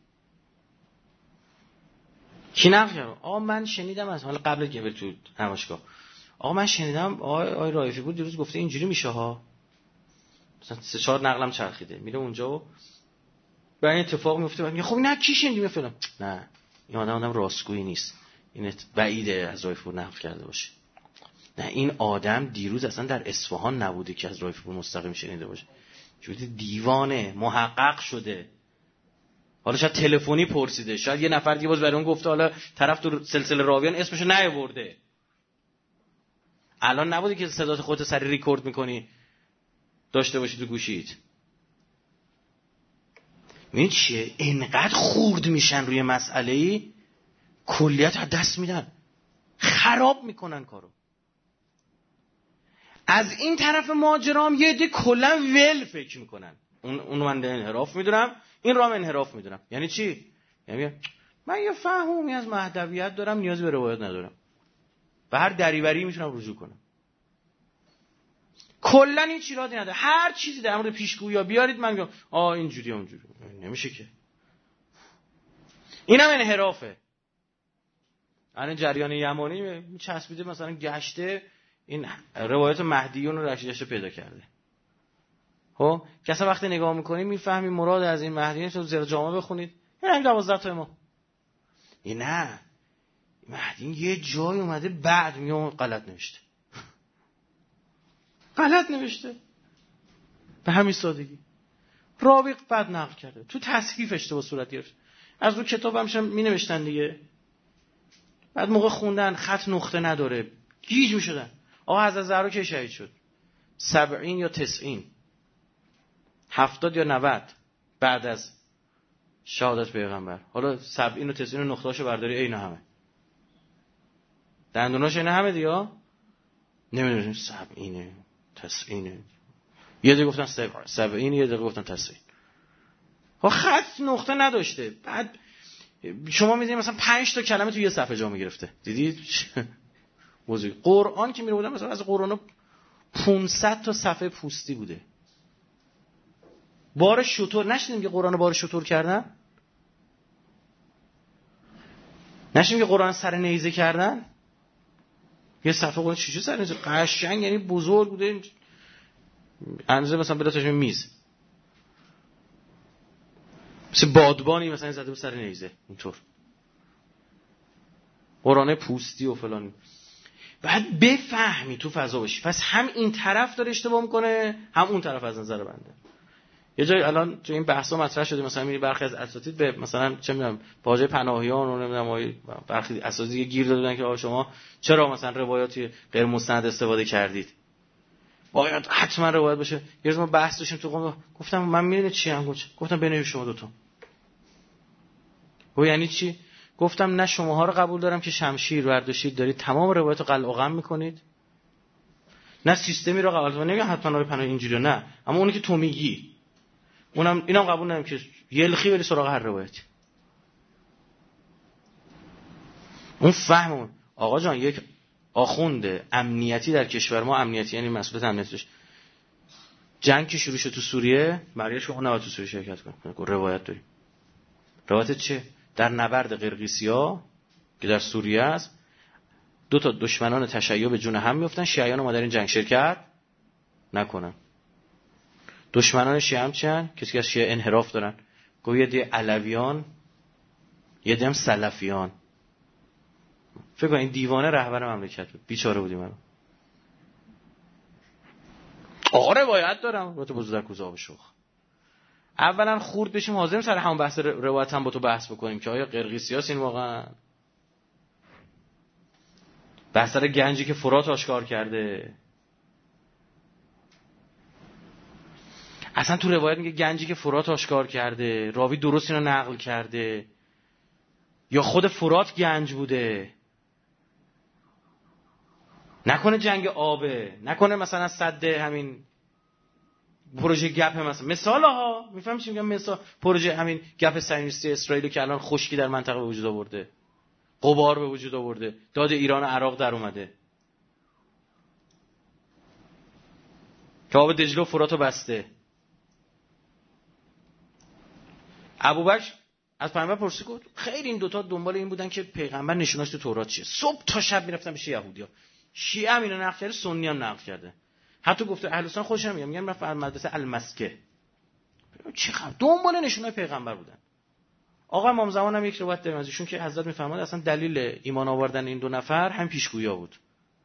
کی نقل کرده؟ آقا من شنیدم از حالا قبل که بر تو نمایشگاه، آقا من شنیدم آقای آقای رائفی بود دیروز گفته اینجوری میشه ها. مثلا سه چهار نقلم چرخیده، میره اونجا و با این اتفاق میفته، میگه خب نه کی شنیدیم فلان. نه این آدم آدم راستگویی نیست، این بعیده از رائفی بود نقل کرده باشه. نه این آدم دیروز اصلا در اصفهان نبوده که از رائفی بود مستقیم شنیده باشه. جوری دیوانه محقق شده. حالا شاید تلفنی پرسیده، شاید یه نفر دیگه باز برای اون گفته، حالا طرف تو سلسله راویان اسمشو نیاورده. الان نبوده که صدات خودت سری ریکورد میکنی داشته باشی تو گوشیت. این چیه؟ اینقدر خورد میشن روی مسئله‌ای کلیت از دست میدن، خراب میکنن کارو. از این طرف ماجرا هم یه عده کلا ول فکر میکنن. اون اونو من انحراف میدونم، این رو هم انحراف میدونم. یعنی چی؟ یعنی من یه فهمی از مهدویت دارم، نیازی به روایت ندارم، به هر دریوری میتونم رجوع کنم. کلا این ایرادی نداره. هر چیزی در مورد پیشگویی بیارید من میگم آ اینجوری اونجوری. نمیشه که. اینم انحرافه. الان جریان یمانی میچسبیده مثلا گشته این روایت مهدیون رو رشیدش پیدا کرده. خب که اصلا وقتی نگاه میکنید میفهمی مراد از این مهدیون رو زیر جامعه بخونید این هم دوازده تا ما. این نه مهدیون یه جای اومده بعد میگه غلط نوشته. غلط نوشته به همین سادگی. راوی بد نقل کرده، تو تصحیف اشتباه صورت گرفت، از رو کتاب همشم می نوشتن دیگه، بعد موقع خوندن خط نقطه نداره گیج می شدن. آقا حضرت زهرا که شهید شد؟ سبعین یا تسعین، هفتاد یا نود بعد از شهادت پیغمبر. حالا سبعین و تسعین و نقطهاشو برداری اینا همه دندوناش اینا همه دیگه، نمیدونیم سبعینه تسعینه، یه دیگه گفتن سبعین، یه دیگه گفتن تسعین. ها خط نقطه نداشته. بعد شما میدونید مثلا پنج تا کلمه تو یه صفحه جا میگرفته. دیدید موضوع قرآن که میره مثلا از قرآن پانصد تا صفحه پوستی بوده. بار شتر نشدیم که قرآن بار شتر کردن؟ نشدیم که قرآن سر نیزه کردن؟ یه صفحه قرآن چجوری سر نیزه قشنگ، یعنی بزرگ بوده، اندازه مثلا بلاتش میز، مثل بادبانی مثلا زده بود سر نیزه اینطور. قرآن پوستی و فلان. بعد بفهمی تو فضا باشی. پس هم این طرف داره اشتباه میکنه هم اون طرف از نظر بنده. یه جای الان تو این بحثا مطرح شده مثلا میری برخی از اساتید به مثلا چه میدونم واژه پناهیان و نمیدونم برخی اساتید گیر دادن که آقا شما چرا مثلا روایاتی غیر مستند استفاده کردید؟ باید حتما روایت باشه. یه روز ما بحث داشتیم تو قم، گفتم من میدونی چی هم گفتم بین شما دو تا. و یعنی چی؟ گفتم نه شماها رو قبول دارم که شمشیر برداشتید دارید تمام روایت رو قلع و قم میکنید، نه سیستمی رو قبول دارم. نمیگم حتما رو پناه اینجوری نه، اما اونی که تو میگی اونم اینم قبول ندارم که یلخی بری سراغ هر روایتی. اون فهمون آقا جان یک آخوند امنیتی در کشور ما، امنیتی یعنی مسئولیت امنیتیش، جنگ که شروع شد تو سوریه، مریه شما نباید تو سوریه شرکت کنید. روایت داریم. روایت چه؟ در نبرد قرقیسیا که در سوریه است، دو تا دشمنان تشیع به جون هم میافتن، شیعیان ما در این جنگ شرکت نکنن. دشمنان شیعه هم چیان؟ کسی که از شیعه انحراف دارن، گویا یه دی علویان، یه دی هم سلفیان. فکر کن این دیوانه رهبر مملکت بود، بیچاره بودیم من. آقا روایت دارم، با تو بزرگ در کوزه آب شوخ. اولا خورد بشیم حاضریم سر همون بحث روایت هم با تو بحث بکنیم که آیا قرقیسیاس این واقعا بحث سر گنجی که فرات آشکار کرده. اصلا تو روایت میگه گنجی که فرات آشکار کرده، راوی درست اینو نقل کرده، یا خود فرات گنج بوده. نکنه جنگ آبه، نکنه مثلا سد همین پروژه گپ، مثلا مثال ها میفهم چی میگم، مثال پروژه همین گپ صهیونیستی اسرائیل که الان خشکی در منطقه به وجود آورده، غبار به وجود آورده، داد ایران و عراق در اومده، که آب دجله و فراتو بسته. ابوبکر از پیامبر پرسید، گفت خیر این دوتا دنبال این بودن که پیغمبر نشوناش تو تورات چیه. صبح تا شب میرفتن پیش یهودیا، شیعه هم اینو نقل کرده، سنی هم نقل کرده. حتی گفته اهل سنت خودش هم میگن میگن رفت مدرسه المسکه. چه خبر؟ دنبال نشونه پیغمبر بودن. آقا امام زمان هم یک روایت داریم از ایشون که حضرت میفرماد اصلا دلیل ایمان آوردن این دو نفر هم پیشگویا بود،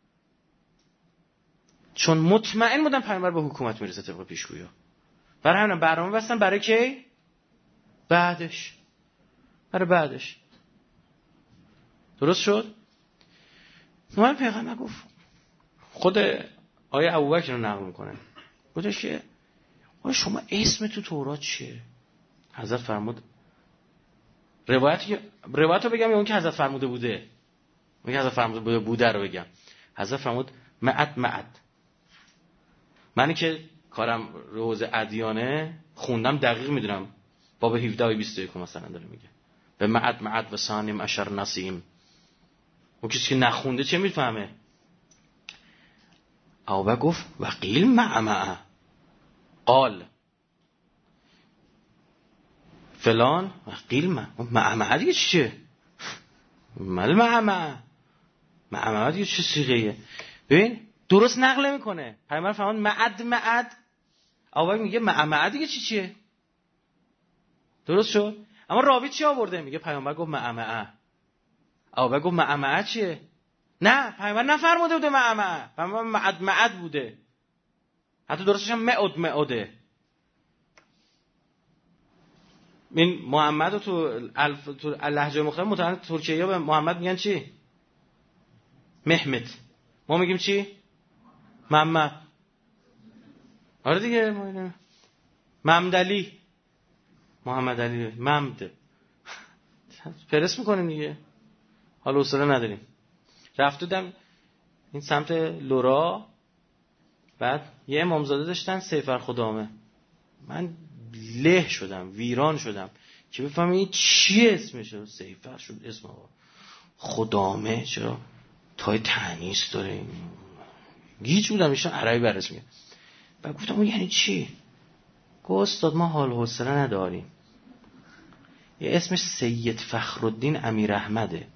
چون مطمئن بودن پیغمبر به حکومت میرسه طبق پیشگویا. برای همین برنامه بستن برای کی؟ بعدش. برای بعدش. درست شد؟ نوع پیغمبر گفت، خود آیه ابوبکر رو نقل میکنه، گفتش که آیا شما اسم تو تورات چیه؟ حضرت فرمود روایتی روایت رو بگم یا اون که حضرت فرموده بوده؟ اون که حضرت فرموده بوده بوده رو بگم. حضرت فرمود معد معد. منی که کارم روز ادیانه خوندم دقیق میدونم، باب هفده و بیست و یک مثلا داره میگه به معد معد و ثانیم اشر نسیم. اون کسی که نخونده چه میفهمه؟ ابوبکر گفت وقیل مع مع قال فلان وقیل مع مع مع دیگه چیه؟ مال مع مع مع مع دیگه چه صیغه‌ایه؟ ببین درست نقل میکنه. پیامبر فرمان معد معد، ابوبکر میگه مع مع دیگه چی چیه؟ درست شد؟ اما راوی چی آورده؟ میگه پیامبر گفت مع مع. ابوبکر گفت مع مع چیه؟ نه پیامبر نفرموده بوده مع مع، پیامبر معد معد بوده. حتی درستش هم معد معده. این محمد رو تو الف تو لهجه مختلف متعارف ترکیه ها به محمد میگن چی؟ محمد. ما میگیم چی؟ محمد. آره دیگه ما ممدلی، محمد علی، ممد. پرس میکنیم دیگه. حالا حوصله نداریم. رفتم این سمت لورا، بعد یه امامزاده داشتن سیفر خدامه. من له شدم، ویران شدم که بفهمم این چیه اسمشه. سیفر شد اسم آقا خدامه، چرا تای تانیث داره؟ گیج بودم، ایشون عربی بررسی میگه. بعد گفتم اون یعنی چی؟ گفت استاد ما حال حوصله نداریم. یه اسمش سید فخرالدین امیر احمده.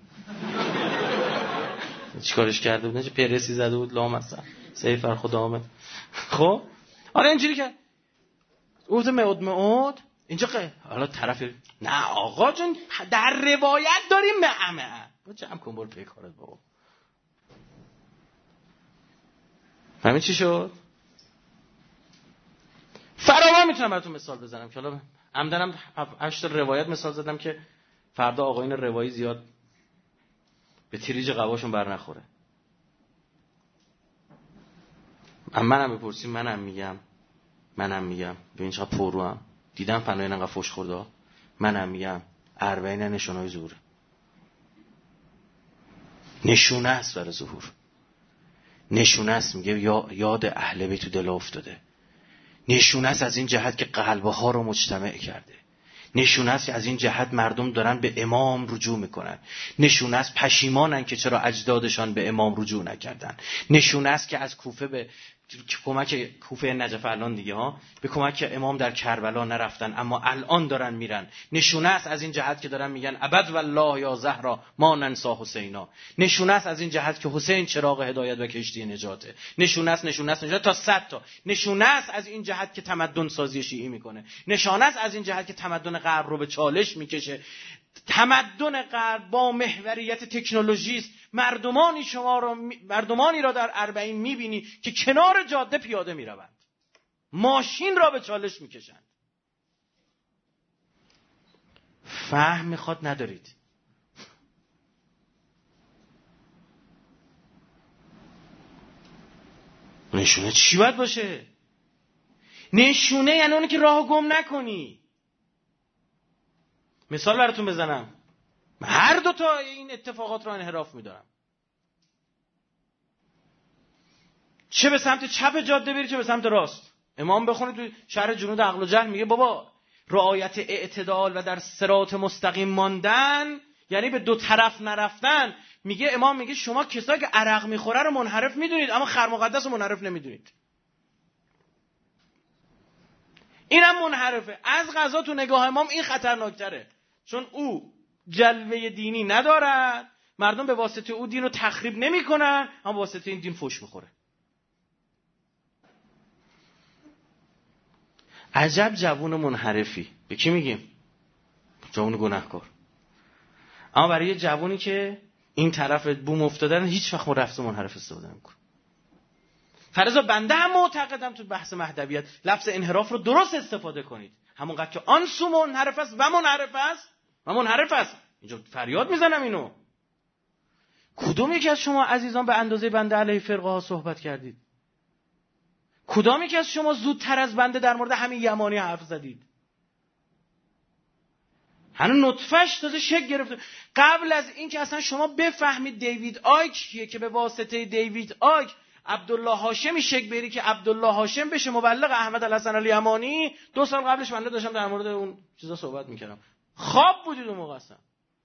چیکارش کرده بود؟ نه پرسی زده بود لامصب سیفر خدامه. خب آره اینجوری که گفت معود معود اینجا که حالا طرف نه آقا جون در روایت داریم معمه. با جمع کن برو پی کارت بابا. همین چی شد؟ فراوان میتونم براتون مثال بزنم که حالا عمدنم هشت روایت مثال زدم که فردا آقایون روایی زیاد به تریج قواشون بر نخوره. منم بپرسیم منم میگم منم میگم ببین چقدر پررو هم دیدم فناین انقدر فوش خورده. منم میگم اربعین نشانهای ظهور، نشونه است برای ظهور، نشونه است میگه یا یاد اهل بیت تو دل افتاده، نشونه است از این جهت که قلبها رو مجتمع کرده، نشونه است که از این جهت مردم دارن به امام رجوع میکنن. نشونه است پشیمانن که چرا اجدادشان به امام رجوع نکردن. نشونه است که از کوفه به کمک کوفه نجف الان دیگه ها به کمک امام در کربلا نرفتن، اما الان دارن میرن. نشونه است از این جهت که دارن میگن ابد والله یا زهرا ما ننسا حسینا. نشونه است از این جهت که حسین چراغ هدایت و کشتی نجاته. نشونه است نشونه است نشونه تا صد تا. نشونه است از این جهت که تمدن سازی شیعی میکنه. نشانه است از این جهت که تمدن غرب رو به چالش میکشه. تمدن غرب با محوریت تکنولوژی است. مردمانی شما را مردمانی را در اربعین میبینی که کنار جاده پیاده میروند، ماشین را به چالش میکشند. فهم میخواد ندارید. نشونه چی باید باشه؟ نشونه یعنی اونی که راهو گم نکنی. مثال براتون بزنم، هر دو تا این اتفاقات را انحراف میدارم. چه به سمت چپ جاده بری چه به سمت راست. امام بخونید تو شرح جنود عقل و جهل میگه بابا رعایت اعتدال و در صراط مستقیم ماندن یعنی به دو طرف نرفتن. میگه امام میگه شما کسایی که عرق میخوره رو منحرف میدونید اما خر مقدس رو منحرف نمیدونید. اینم منحرفه. از قضا تو نگاه امام این خطرناکتره، چون او جلوه دینی ندارد، مردم به واسطه او دین رو تخریب نمی کنن، اما به واسطه این دین فوش میخوره. عجب جوون منحرفی. به کی میگیم؟ جوون گناهکار. اما برای یه جوونی که این طرف بوم افتادن هیچ وقت رفض منحرف استفاده نمیکنه. فرضا بنده هم معتقدم تو بحث مهدویت لفظ انحراف رو درست استفاده کنید، همونقدر که آن سو منحرف است و منحرف است و منحرف است. اینجا فریاد میزنم اینو. کدوم یکی از شما عزیزان به اندازه بنده علیه فرقه ها صحبت کردید؟ کدام یکی از شما زودتر از بنده در مورد همین یمانی حرف زدید؟ هنوز نطفه‌اش تازه شکل گرفته. قبل از این که اصلا شما بفهمید دیوید آیک کیه که به واسطه دیوید آیک عبدالله هاشمی شکل بری که عبدالله هاشم بشه مبلغ احمد الحسن الیمانی، دو سال قبلش من داشتم در مورد اون چیزا صحبت میکردم. خواب بودید اون موقع اصلا.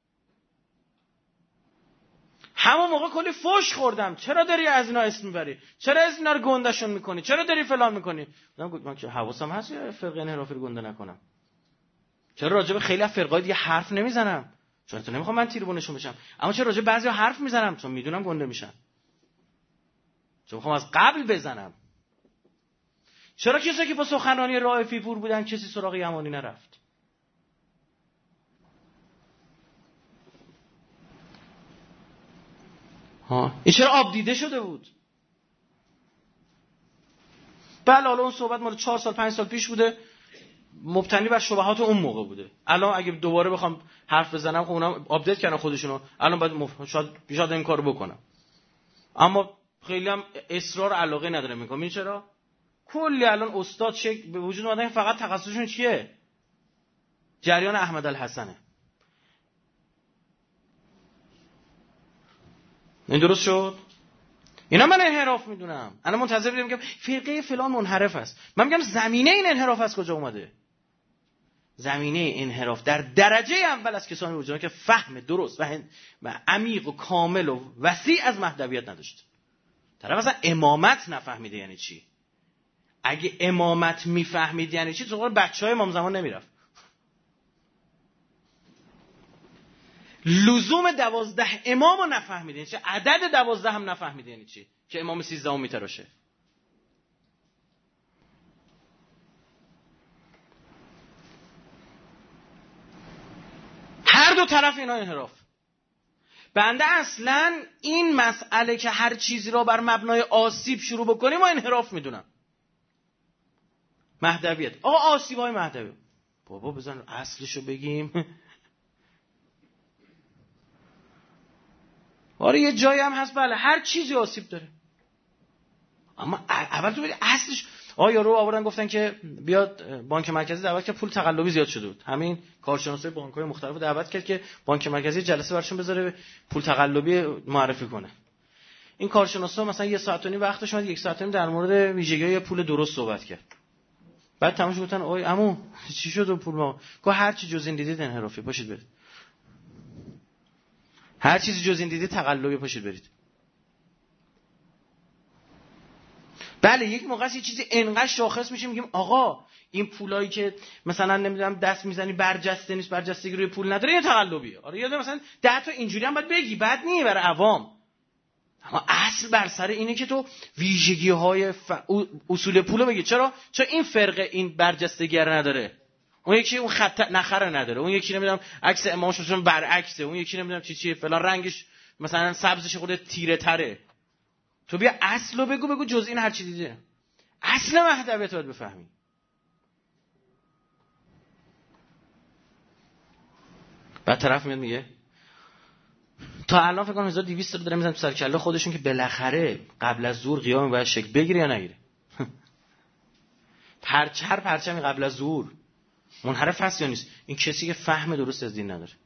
همون موقع کلی فوش خوردم. چرا داری از اینا اسم میبری؟ چرا از اینا رو گندشون میکنی؟ چرا داری فلان میکنی؟ من که حواسم هست یه فرقه انحرافی رو گنده نکنم. چرا راجع به خیلی از فرقای دیگه حرف نمیزنم؟ چون تو نمیخوام من تیربونشون بشم. اما چرا راجع به بعضیا حرف میزنم؟ چون میدونم گنده میشن. چون میخوام از قبل بزنم. چرا کسایی که با سخنرانی رائفی پور بودن کسی سراغ یمانی نرفت؟ ها این چرا آب دیده شده بود؟ بله حالا اون صحبت مال چهار سال پنج سال پیش بوده، مبتنی بر شبهات اون موقع بوده. الان اگه دوباره بخوام حرف بزنم خب اونم آپدیت کردن خودشونو، الان باید مف... شاید بیشتر این کارو بکنم. اما خیلی هم اصرار علاقه نداره میکنم. این چرا؟ کلی الان استاد شک به وجود اومدن فقط تخصصشون چیه؟ جریان احمد الحسنه. این درست شد؟ اینا من انحراف میدونم. الان منتظر بودم میگم فرقه فلان منحرف است. من میگم زمینه این انحراف از کجا اومده؟ زمینه انحراف در درجه اول از کسانی وجود که فهم درست و, و عمیق و کامل و وسیع از مهدویت نداشت. طرف اصلا امامت نفهمیده یعنی چی. اگه امامت میفهمید یعنی چی تو بچهای امام زمان نمیرفت. لزوم دوازده امام رو نفهمیده یعنی چی. عدد دوازده هم نفهمیده یعنی چی که امام سیزده هم میتراشه. هر دو طرف اینا انحراف. بنده اصلا این مسئله که هر چیزی را بر مبنای آسیب شروع بکنیم ما انحراف میدونم. مهدویت آقا آسیب های مهدویت بابا بزن اصلشو بگیم. آره یه جایی هم هست بله هر چیزی آسیب داره، اما اول تو بگی اصلش. آیا رو آوردن گفتن که بیاد بانک مرکزی دعوت کرد، پول تقلبی زیاد شده بود. همین کارشناسای بانک‌های مختلف دعوت کرد که بانک مرکزی جلسه براشون بذاره پول تقلبی معرفی کنه. این کارشناسا مثلا یه ساعت و نیم وقتش اومد، یک ساعت و نیم در مورد ویژگی‌های پول درست صحبت کرد. بعد تماشا گفتن اوی عمو چی شد اون پول ما؟ گفت هر چی جز این دیدید انحرافی، پاشید برید. هر چیزی جز این دیدید تقلبی، پاشید برید. بله یک موقع یه چیزی انقدر شاخص میشه میگیم آقا این پولایی که مثلا نمیدونم دست میزنی برجسته نیست، برجستگی روی پول نداره، یه تقلبیه. آره یاد مثلا ده تا اینجوری هم باید بگی، بد نیه برای عوام. اما اصل بر سر اینه که تو ویژگی‌های ف... اصول پولو بگی. چرا؟ چون این فرقه این برجستگی رو نداره. اون یکی اون خط نخره نداره. اون یکی نمیدونم عکس امامش مثلا برعکسه. اون یکی نمیدونم چی چیه فلان رنگش مثلا سبزش خود تیره تره. تو بیا اصلو بگو، بگو جز این هر چی دیده. اصل مهدویت رو بفهمی. بعد طرف میاد میگه تا الان فکر کنم هزار و دویست تا داره میزنن تو سر کله خودشون که بالاخره قبل از ظهر قیام باید شکل بگیره یا نگیره. پرچر پرچمی قبل از ظهر منحرف هست یا نیست؟ این کسی که فهم درست از دین نداره.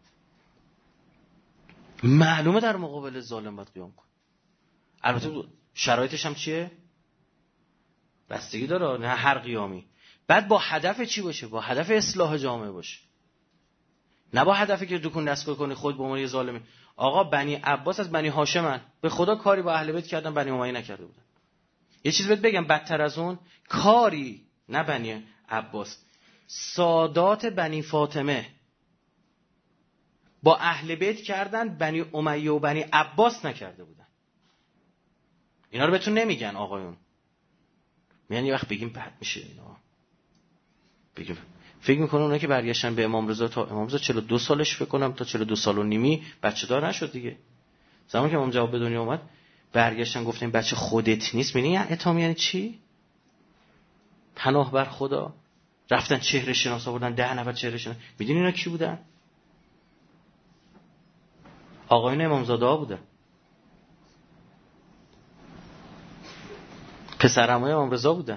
معلومه در مقابل ظالم باید قیام کن. البته شرایطش هم چیه؟ بستگی داره، نه هر قیامی. بعد با هدف چی باشه؟ با هدف اصلاح جامعه باشه، نه با هدفی که دکون دستگاه کنی خود به عنوان یه ظالمی. آقا بنی عباس از بنی هاشمن، به خدا کاری با اهل بیت کردن بنی امیه نکرده بودن. یه چیز بهت بگم بدتر از اون کاری، نه بنی عباس، سادات بنی فاطمه با اهل بیت کردن بنی امیه و بنی عباس نکرده بودن. اینا رو بهتون نمیگن آقایون، میگن یه وقت بگیم بد میشه اینا. بگیم فکر میکنه اونا که برگشتن به امام رضا، تا امام رضا چهل و دو سالش فکر کنم تا چهل و دو سال و نیمی بچه دار نشد دیگه. زمانی که امام جواب به دنیا اومد برگشتن گفتن بچه خودت نیست. میدونی اتهام یعنی چی؟ پناه بر خدا. رفتن چهره شناس آوردن، ده نفر چهره شناس. میدونی اینا کی بودن؟ آقایون امامزاده ها بودن، پسرعموی امام رضا بودن.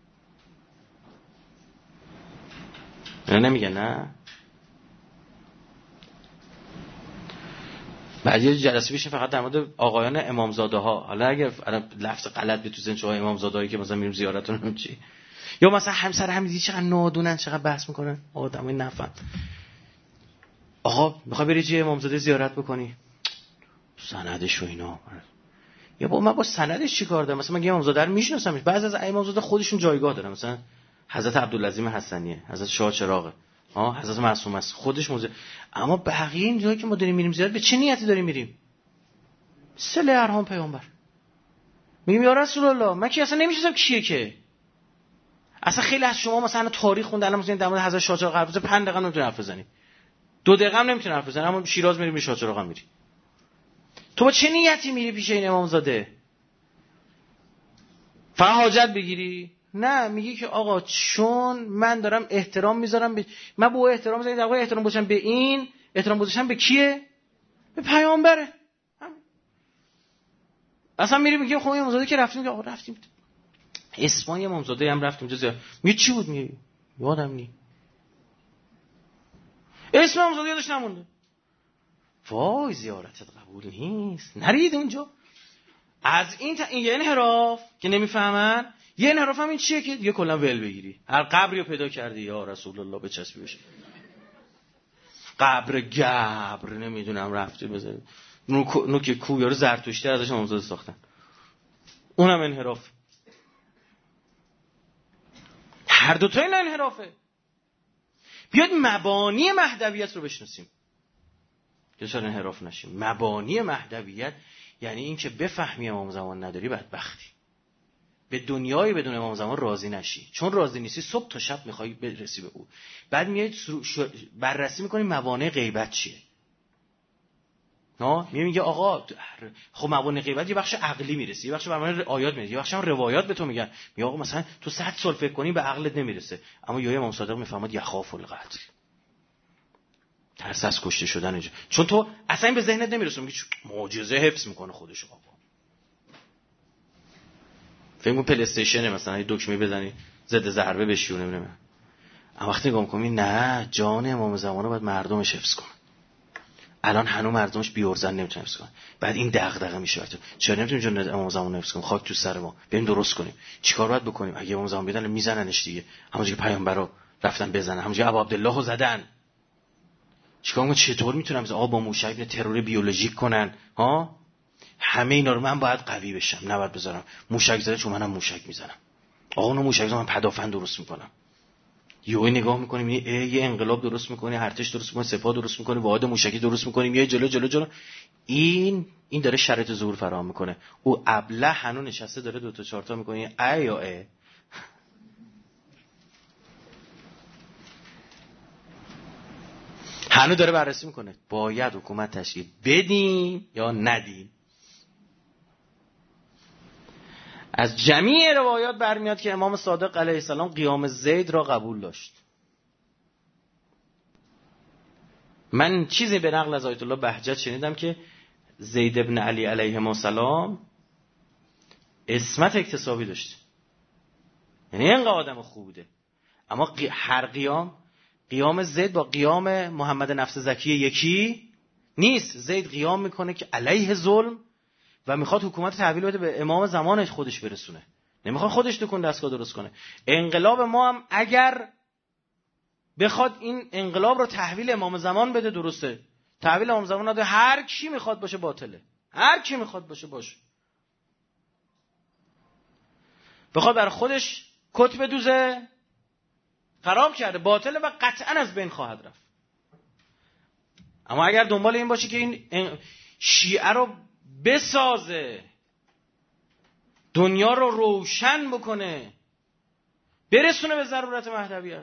اینا نمیگن نه؟ بعد یه جلسه بشین فقط در مورد آقایان امامزاده ها. حالا اگر لفظ غلط به تو ذهن شما امامزاده هایی که مثلا میریم زیارتون چی، یا مثلا همسر هم دیدی چقدر نادونن، چقدر بحث میکنن آدمای نفهم. آقا میخوای بری چه امامزاده زیارت بکنی؟ سندش و اینا. یا با من با سندش چیکار دارم؟ مثلا من یه امامزاده رو میشناسم، بعضی از امامزاده خودشون جایگاه دارن، مثلا حضرت عبدالعظیم حسنیه، حضرت شاه چراغه، ها حضرت معصوم است، خودش موزه. اما بقیه این جایی که ما داریم میریم زیارت به چه نیتی داریم میریم؟ صله ارحام پیامبر. میگیم یا رسول الله من که اصلا نمیشناسم کیه که. اصلا خیلی از شما مثلا تاریخ خوندن، مثلا در مورد حضرت شاه چراغ حرف بزنید پنج دقیقه نمیتونی حرف بزنی، دو دقیقه هم نمیتونی حرف بزنی، اما شیراز میری به شاه چراغ میری. تو با چه نیتی میری پیش این امامزاده؟ فقط حاجت بگیری؟ نه، میگی که آقا چون من دارم احترام میذارم به... من با احترام میذارم، در واقع احترام گذاشتم به این، احترام گذاشتم به کیه؟ به پیامبره. اصلا میری میگی خب این امامزاده که رفتیم، آقا رفتیم اسپانیا امامزاده هم رفتیم جزیره. میگه چی بود؟ میگه یادم نی، اسم امامزاده یادش نمونده. وای زیارتت قبول نیست، نرید اونجا. از این تا این یه انحراف که نمیفهمن. یه انحراف هم این چیه که دیگه کلا ول بگیری، هر قبری رو پیدا کردی یا رسول الله بچسبی بشه، قبر گبر نمیدونم رفتی بذاری نوک نوک کو یارو زرتشتی ازش امامزاده ساختن، اونم انحراف. هر دو تا این انحرافه. بیاد مبانی مهدویت رو بشناسیم که چرا انحراف نشیم. مبانی مهدویت یعنی این که بفهمی امام زمان نداری بدبختی، به دنیای بدون امام زمان راضی نشی، چون راضی نیستی صبح تا شب میخوای برسی به او. بعد میای بررسی میکنی موانع غیبت چیه. ها میگه آقا خب موانع غیبت یه بخش عقلی میرسه، یه بخش موانع آیات میرسه، یه بخش هم روایات به تو میگن. میگه آقا مثلا تو صد سال فکر کنی به عقلت نمیرسه، اما یا امام صادق میفهمد یخاف القتل، ترس از کشته شدن اینجا، چون تو اصلا به ذهنت نمیرسه. میگه معجزه حفظ میکنه خودش. آقا فکر کن پلی استیشن مثلا یه دکمه بزنی ضد ضربه بشی و نمیدونم، اما وقتی نگاه میکنی نه، جان امام زمان رو باید مردمش حفظ کنن. الان هنوز مردمش بی‌ارزن نمیتونن حفظ کنن. بعد این دغدغه میشه براتون، چرا نمیتونیم جون امام زمان حفظ کنیم؟ خاک تو سر ما، بریم درست کنیم. چیکار باید بکنیم؟ اگه امام زمان بیادن میزننش دیگه، همونجوری که پیامبرا رفتن بزنن، همونجوری ابو عبداللهو زدن. چیکار کنم؟ چطور میتونم آقا با موشک ترور بیولوژیک کنن؟ ها همه اینا رو من باید قوی بشم، نباید بذارم موشک زده چون منم موشک میزنم. آقا اون موشک زدن من پدافند درست میکنم. یهو نگاه میکنیم یه یه انقلاب درست میکنی، ارتش درست میکنی، سپاه درست میکنی، واحد موشکی درست میکنیم، یه جلو جلو جلو. این این داره شرایط ظهور فراهم میکنه. او ابله هنو نشسته داره دو تا چهار تا میکنه ای یا ای. هنو داره بررسی میکنه باید حکومت تشکیل بدیم یا ندیم. از جمیع روایات برمیاد که امام صادق علیه السلام قیام زید را قبول داشت. من چیزی به نقل از آیت الله بهجت شنیدم که زید ابن علی علیه السلام عصمت اکتسابی داشت، یعنی اینقدر آدم خوب بوده، اما قی... هر قیام قیام زید با قیام محمد نفس زکی یکی نیست. زید قیام میکنه که علیه ظلم و میخواد حکومت تحویل بده به امام زمانش خودش برسونه، نمیخواد خودش دکون دستگاه درست کنه. انقلاب ما هم اگر بخواد این انقلاب رو تحویل امام زمان بده درسته، تحویل امام زمان نده، هر کی میخواد باشه باطله، هر کی میخواد باشه باشه. بخواد برای خودش کت بدوزه خراب کرده، باطله و قطعا از بین خواهد رفت. اما اگر دنبال این باشه که این شیعه رو بسازه، دنیا رو روشن بکنه، برسونه به ضرورت مهدویت،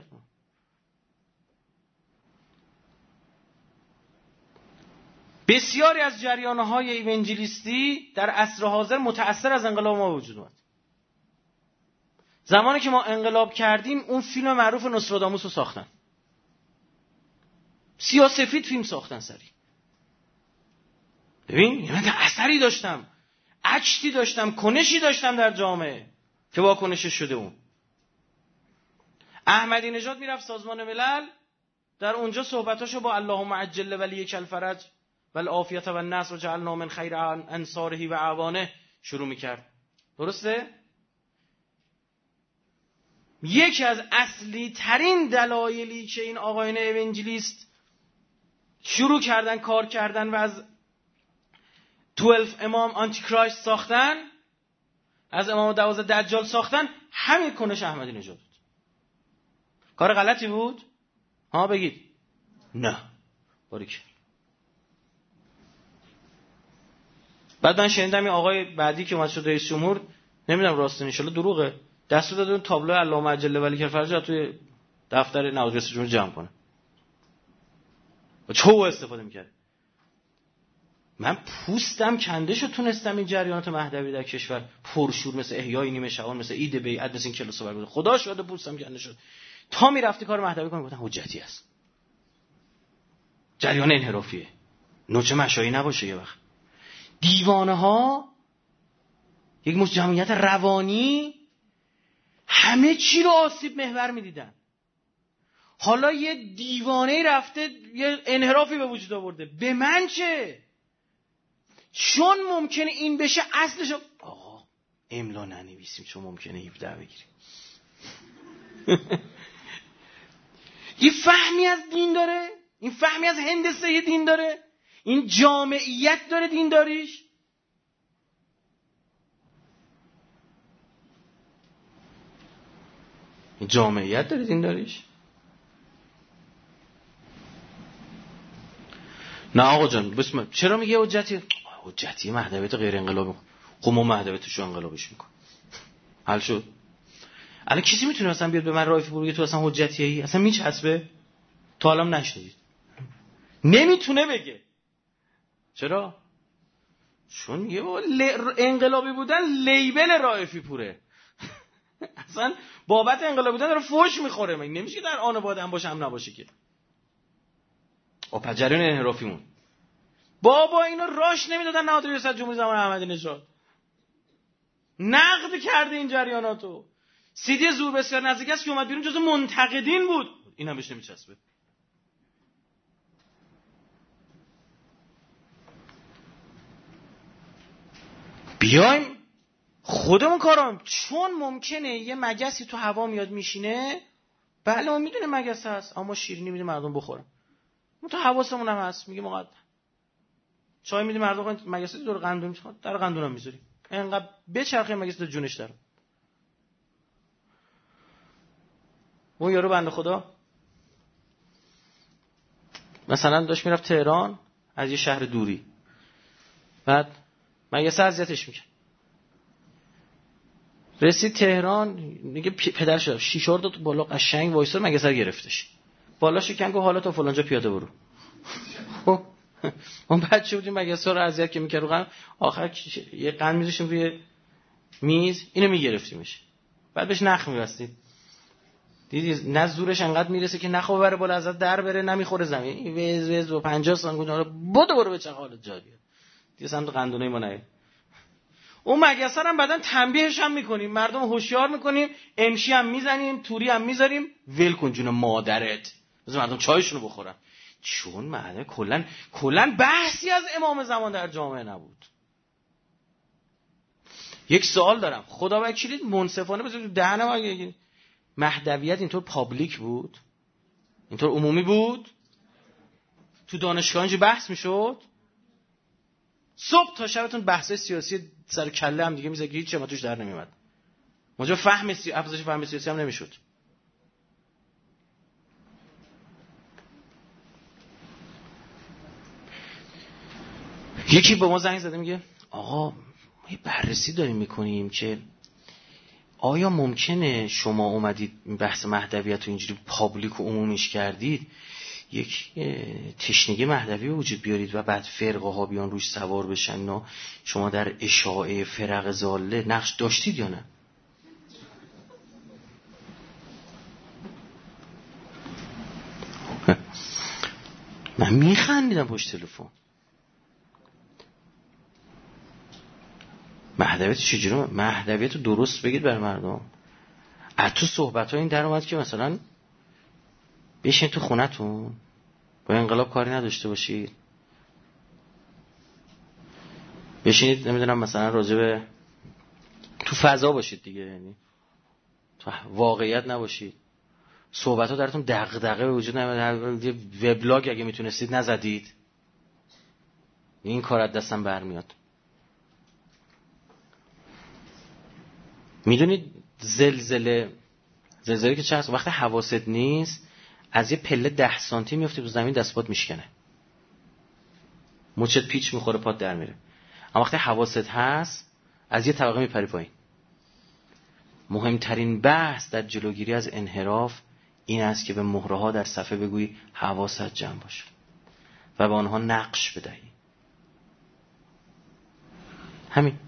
بسیاری از جریان‌های ایونجلیستی در عصر حاضر متأثر از انقلاب ما وجود اومد. زمانی که ما انقلاب کردیم اون فیلم معروف نوستراداموس رو ساختن، سیاه‌سفید فیلم ساختن سری. ببین من اثری داشتم، عکسی داشتم، کنشی داشتم در جامعه که واکنش شده. اون احمدی نژاد میرفت سازمان ملل، در اونجا صحبتاشو با اللهم عجل ولیک الفرج والعافیت والنصر جعلنا من خیر انصاره و اعوانه شروع میکرد. درسته؟ یکی از اصلی ترین دلایلی که این آقایان اونجلیست شروع کردن کار کردن و از دوازده امام آنتی کرایست ساختن، از امام دوازده دجال ساختن، همین کنش احمدی نژاد بود. کار غلطی بود؟ ها بگید. نه. باریکلا. بعد من شنیدم این آقای بعدی که اومد شد رئیس جمهور، نمیدونم راست ان شاءالله دروغه، دستور دادن تابلو علامه عجل ولی که فرجا توی دفتر نایب رئیس جمهور جمع کنه. و چه استفاده میکرد؟ من پوستم کنده شد تونستم این جریانات مهدوی در کشور پرشور مثل احیای نیمه شعبان، مثل عید بیعت، مثل این کلاس برگزار، خدا شاهده پوستم کنده شد. تا میرفتی کار مهدوی کنه گفتن حجتی است، جریان انحرافیه، نوچه مشایی نباشه. یه وقت دیوانه ها، یک مش جمعیت روانی، همه چی رو آسیب محور میدیدن. حالا یه دیوانه رفته یه انحرافی به وجود آورده، به من چه؟ چون ممکنه این بشه اصلش آقا املا ننویسیم چون ممکنه هفده بگیریم. این فهمی از دین داره، این فهمی از هندسه دین داره، این جامعیت داره دین داریش. این جامعیت داره دین داریش. نه آقا جان بسم چرا میگه حجتی؟ حجتی مهدویت غیر انقلابی. خب ما مهدویتشو انقلابیش میکنیم. حل شد. الان کسی میتونه مثلا بیاد به من رایفی بگه تو اصلا حجتیه؟ اصلا میچسبه؟ تو الان نشنیدید. نمیتونه بگه. چرا؟ چون یه انقلابی بودن لیبل رایفی پوره. اصلا بابت انقلابی بودن داره فوش میخوره. من نمیشه در آن باید هم باشه هم نباشه که. آ جریان انحرافیمون بابا اینو راش نمیدادن نهاد ریاست جمهوری زمان احمدی نژاد. نقد کرده این جریاناتو. سیدی زور بسیار نزدیک است که اومد بیرون جزو منتقدین بود. این هم بهش نمیچسبه. بیایم خودمون کارم، چون ممکنه یه مگسی تو هوا میاد میشینه. بله ما میدونیم مگس هست، اما شیرینی میدیم مردم بخورن. ما تو حواسمون هم هست، میگیم آقا چای میدیم مردم بخورن، مگس دور قندون میخواد، در قندونم میذاریم، اینقدر بچرخه مگس تا جونش در. اون یارو بنده خدا مثلا داشت میرفت تهران از یه شهر دوری، بعد مگس اذیتش میکرد. رسید تهران، میگه پدرش شیشه رو داد بالا، قشنگ وایساد، مگس رو گرفتش بالا، شکن گفت حالا تا فلانجا پیاده برو. خب اون بچه بودیم مگس رو اذیت که میکرد، رو آخر یه قند میذاشتیم روی میز، اینو میگرفتیمش، بعد بهش نخ میبستید. دیدی نه زورش انقدر میرسه که نخو بره بالا ازت در بره، نمیخوره زمین، وز وز و پنجاه سانتی گونه بود برو به چه حالت جاریه. دیگه سمت قندونه ما نه. اون مگس هم بعدن تنبیهش هم میکنیم، مردم هوشیار میکنیم، امشی هم میزنیم، توری هم میذاریم، ول کن جون مادرت، بذار مردم چایشونو بخورن. چون معده کلا کلا بحثی از امام زمان در جامعه نبود. یک سوال دارم، خدا وکیلی منصفانه بذارید دهنم اگه مهدویت اینطور پابلیک بود، اینطور عمومی بود، تو دانشگاه اینجا بحث میشد، صبح تا شبتون بحث سیاسی سر کله هم دیگه میذاره، هیچ چیزی توش در نمیومد. اونجا فهم سی افزایش فهم سیاسی هم نمیشد. یکی به ما زنگ زده میگه آقا ما یه بررسی داریم میکنیم که آیا ممکنه شما اومدید بحث مهدویت رو اینجوری پابلیک و عمومیش کردید، یک تشنگی مهدوی وجود بیارید و بعد فرقه ها بیان روش سوار بشن، نه شما در اشاعه فرق ضاله نقش داشتید یا نه؟ من میخندیدم پشت تلفن. مهدویت چجوری؟ مهدویت رو درست بگید بر مردم. از تو صحبت ها این در اومد که مثلا بشین تو خونتون با انقلاب کاری نداشته باشید، بشینید نمیدونم مثلا راجع به تو فضا باشید دیگه، یعنی تو واقعیت نباشید، صحبت ها درتون دغدغه به وجود نمیاد، وبلاگ اگه میتونستید نزدید، این کار از دستم برمیاد. میدونید زلزله زلزله که چه هست؟ وقتی حواست نیست از یه پله ده سانتی میفتی تو زمین، دست پات میشکنه، مچت پیچ میخوره، پات در میره. اما وقتی حواست هست از یه طبقه میپری پایین. مهمترین بحث در جلوگیری از انحراف این است که به مهره ها در صفحه بگویی حواست جمع باشه و به آنها نقش بدهی. همین،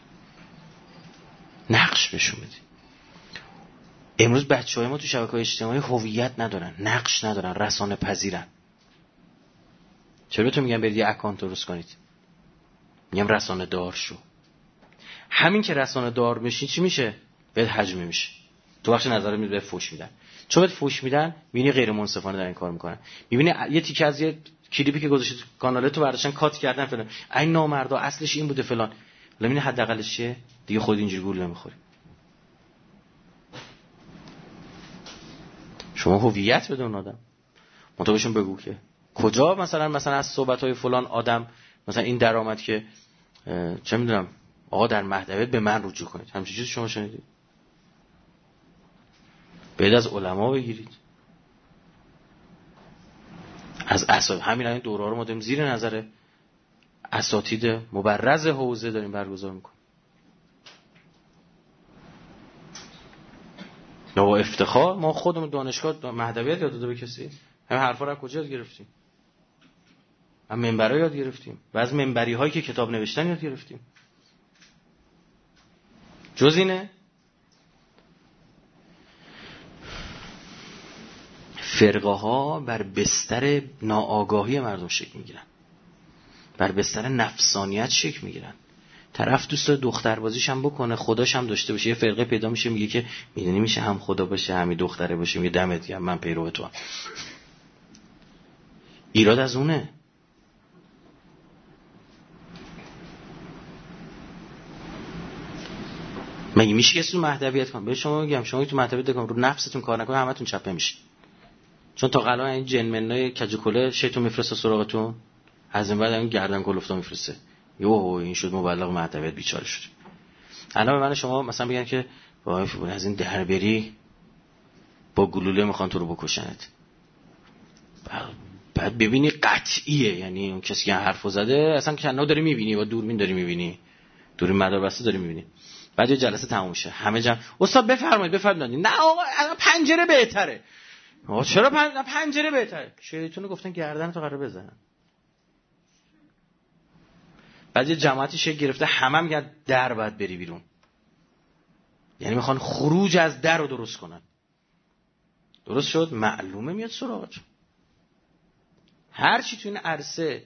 نقش بهشون بدی. امروز بچه‌های ما تو شبکه‌های اجتماعی هویت ندارن، نقش ندارن، رسانه پذیرن. چرا بهتون میگم برید یه اکانت درست کنید؟ میگم رسانه دار شو. همین که رسانه دار بشی چی میشه؟ بهت حجمه میشه. تو بخش نظر میاد بهت فوش میدن. چون بهت فوش میدن میبینی غیر منصفانه دارن کار میکنن. میبینی یه تیکه از یه کلیپی که گذاشت کانال تو برداشتن کات کردن فلان، این نامردا اصلش این بوده فلان. حالا میبینی حداقلش چیه؟ دیگه خود اینجوری گول نمیخوری. شما هویت بده اون آدم، متوجهشون بگو که کجا مثلا مثلا از صحبت‌های فلان آدم مثلا این درآمد که چه میدونم آقا در مهدویت به من رجوع کنید، همچین چیزی شما شنیدید؟ بعد از علما بگیرید، از اساتید. همین الان دوره‌ها رو ما داریم زیر نظر اساتید مبرز حوزه داریم برگزار میکنیم. با افتخار ما خودمون دانشگاه مهدویت یاد داده به کسی؟ همین حرفا رو از کجا یاد گرفتیم؟ از منبرها یاد گرفتیم و از منبری هایی که کتاب نوشتن یاد گرفتیم. جز اینه فرقه ها بر بستر ناآگاهی مردم شکل میگیرن، بر بستر نفسانیت شکل میگیرن. طرف دوست داره دختربازیش هم بکنه، خداش هم داشته باشه، یه فرقه پیدا میشه میگه که میدونی میشه هم خدا باشه همین دختره باشه، میگه دمت گرم من پیرو تو هم. ایراد از اونه. مگه میشه کسی تو مهدویت کنه؟ به شما میگم شما تو مهدویت کن، رو نفستون کار نکنه همتون چپه میشین. چون تا الان این جنمنای کجکله شیطون میفرسته سراغتون، از این بعد این گردن کلفتا میفرسته. یوهو این شد مبلغ مهدویت بیچاره شد. الان به من شما مثلا بگن که وای از این در بری با گلوله میخوان تو رو بکشنت، بعد ببینی قطعیه، یعنی اون کسی که حرفو زده اصلا کنار داری میبینی، با دوربین داری میبینی، دوربین مدار بسته داری میبینی. بعد یه جلسه تموم شه همه جمع استاد بفرمایید بفرمایید، نه آقا پنجره بهتره. آقا چرا پن... پنجره بهتره؟ شیطون گفتن گردن تو قرار بزنن. بعد یه جماعتی شکل گرفته همه میگن در باید بری بیرون، یعنی میخوان خروج از در رو درست کنن. درست شد؟ معلومه میاد سراغتون. هر چی تو این عرصه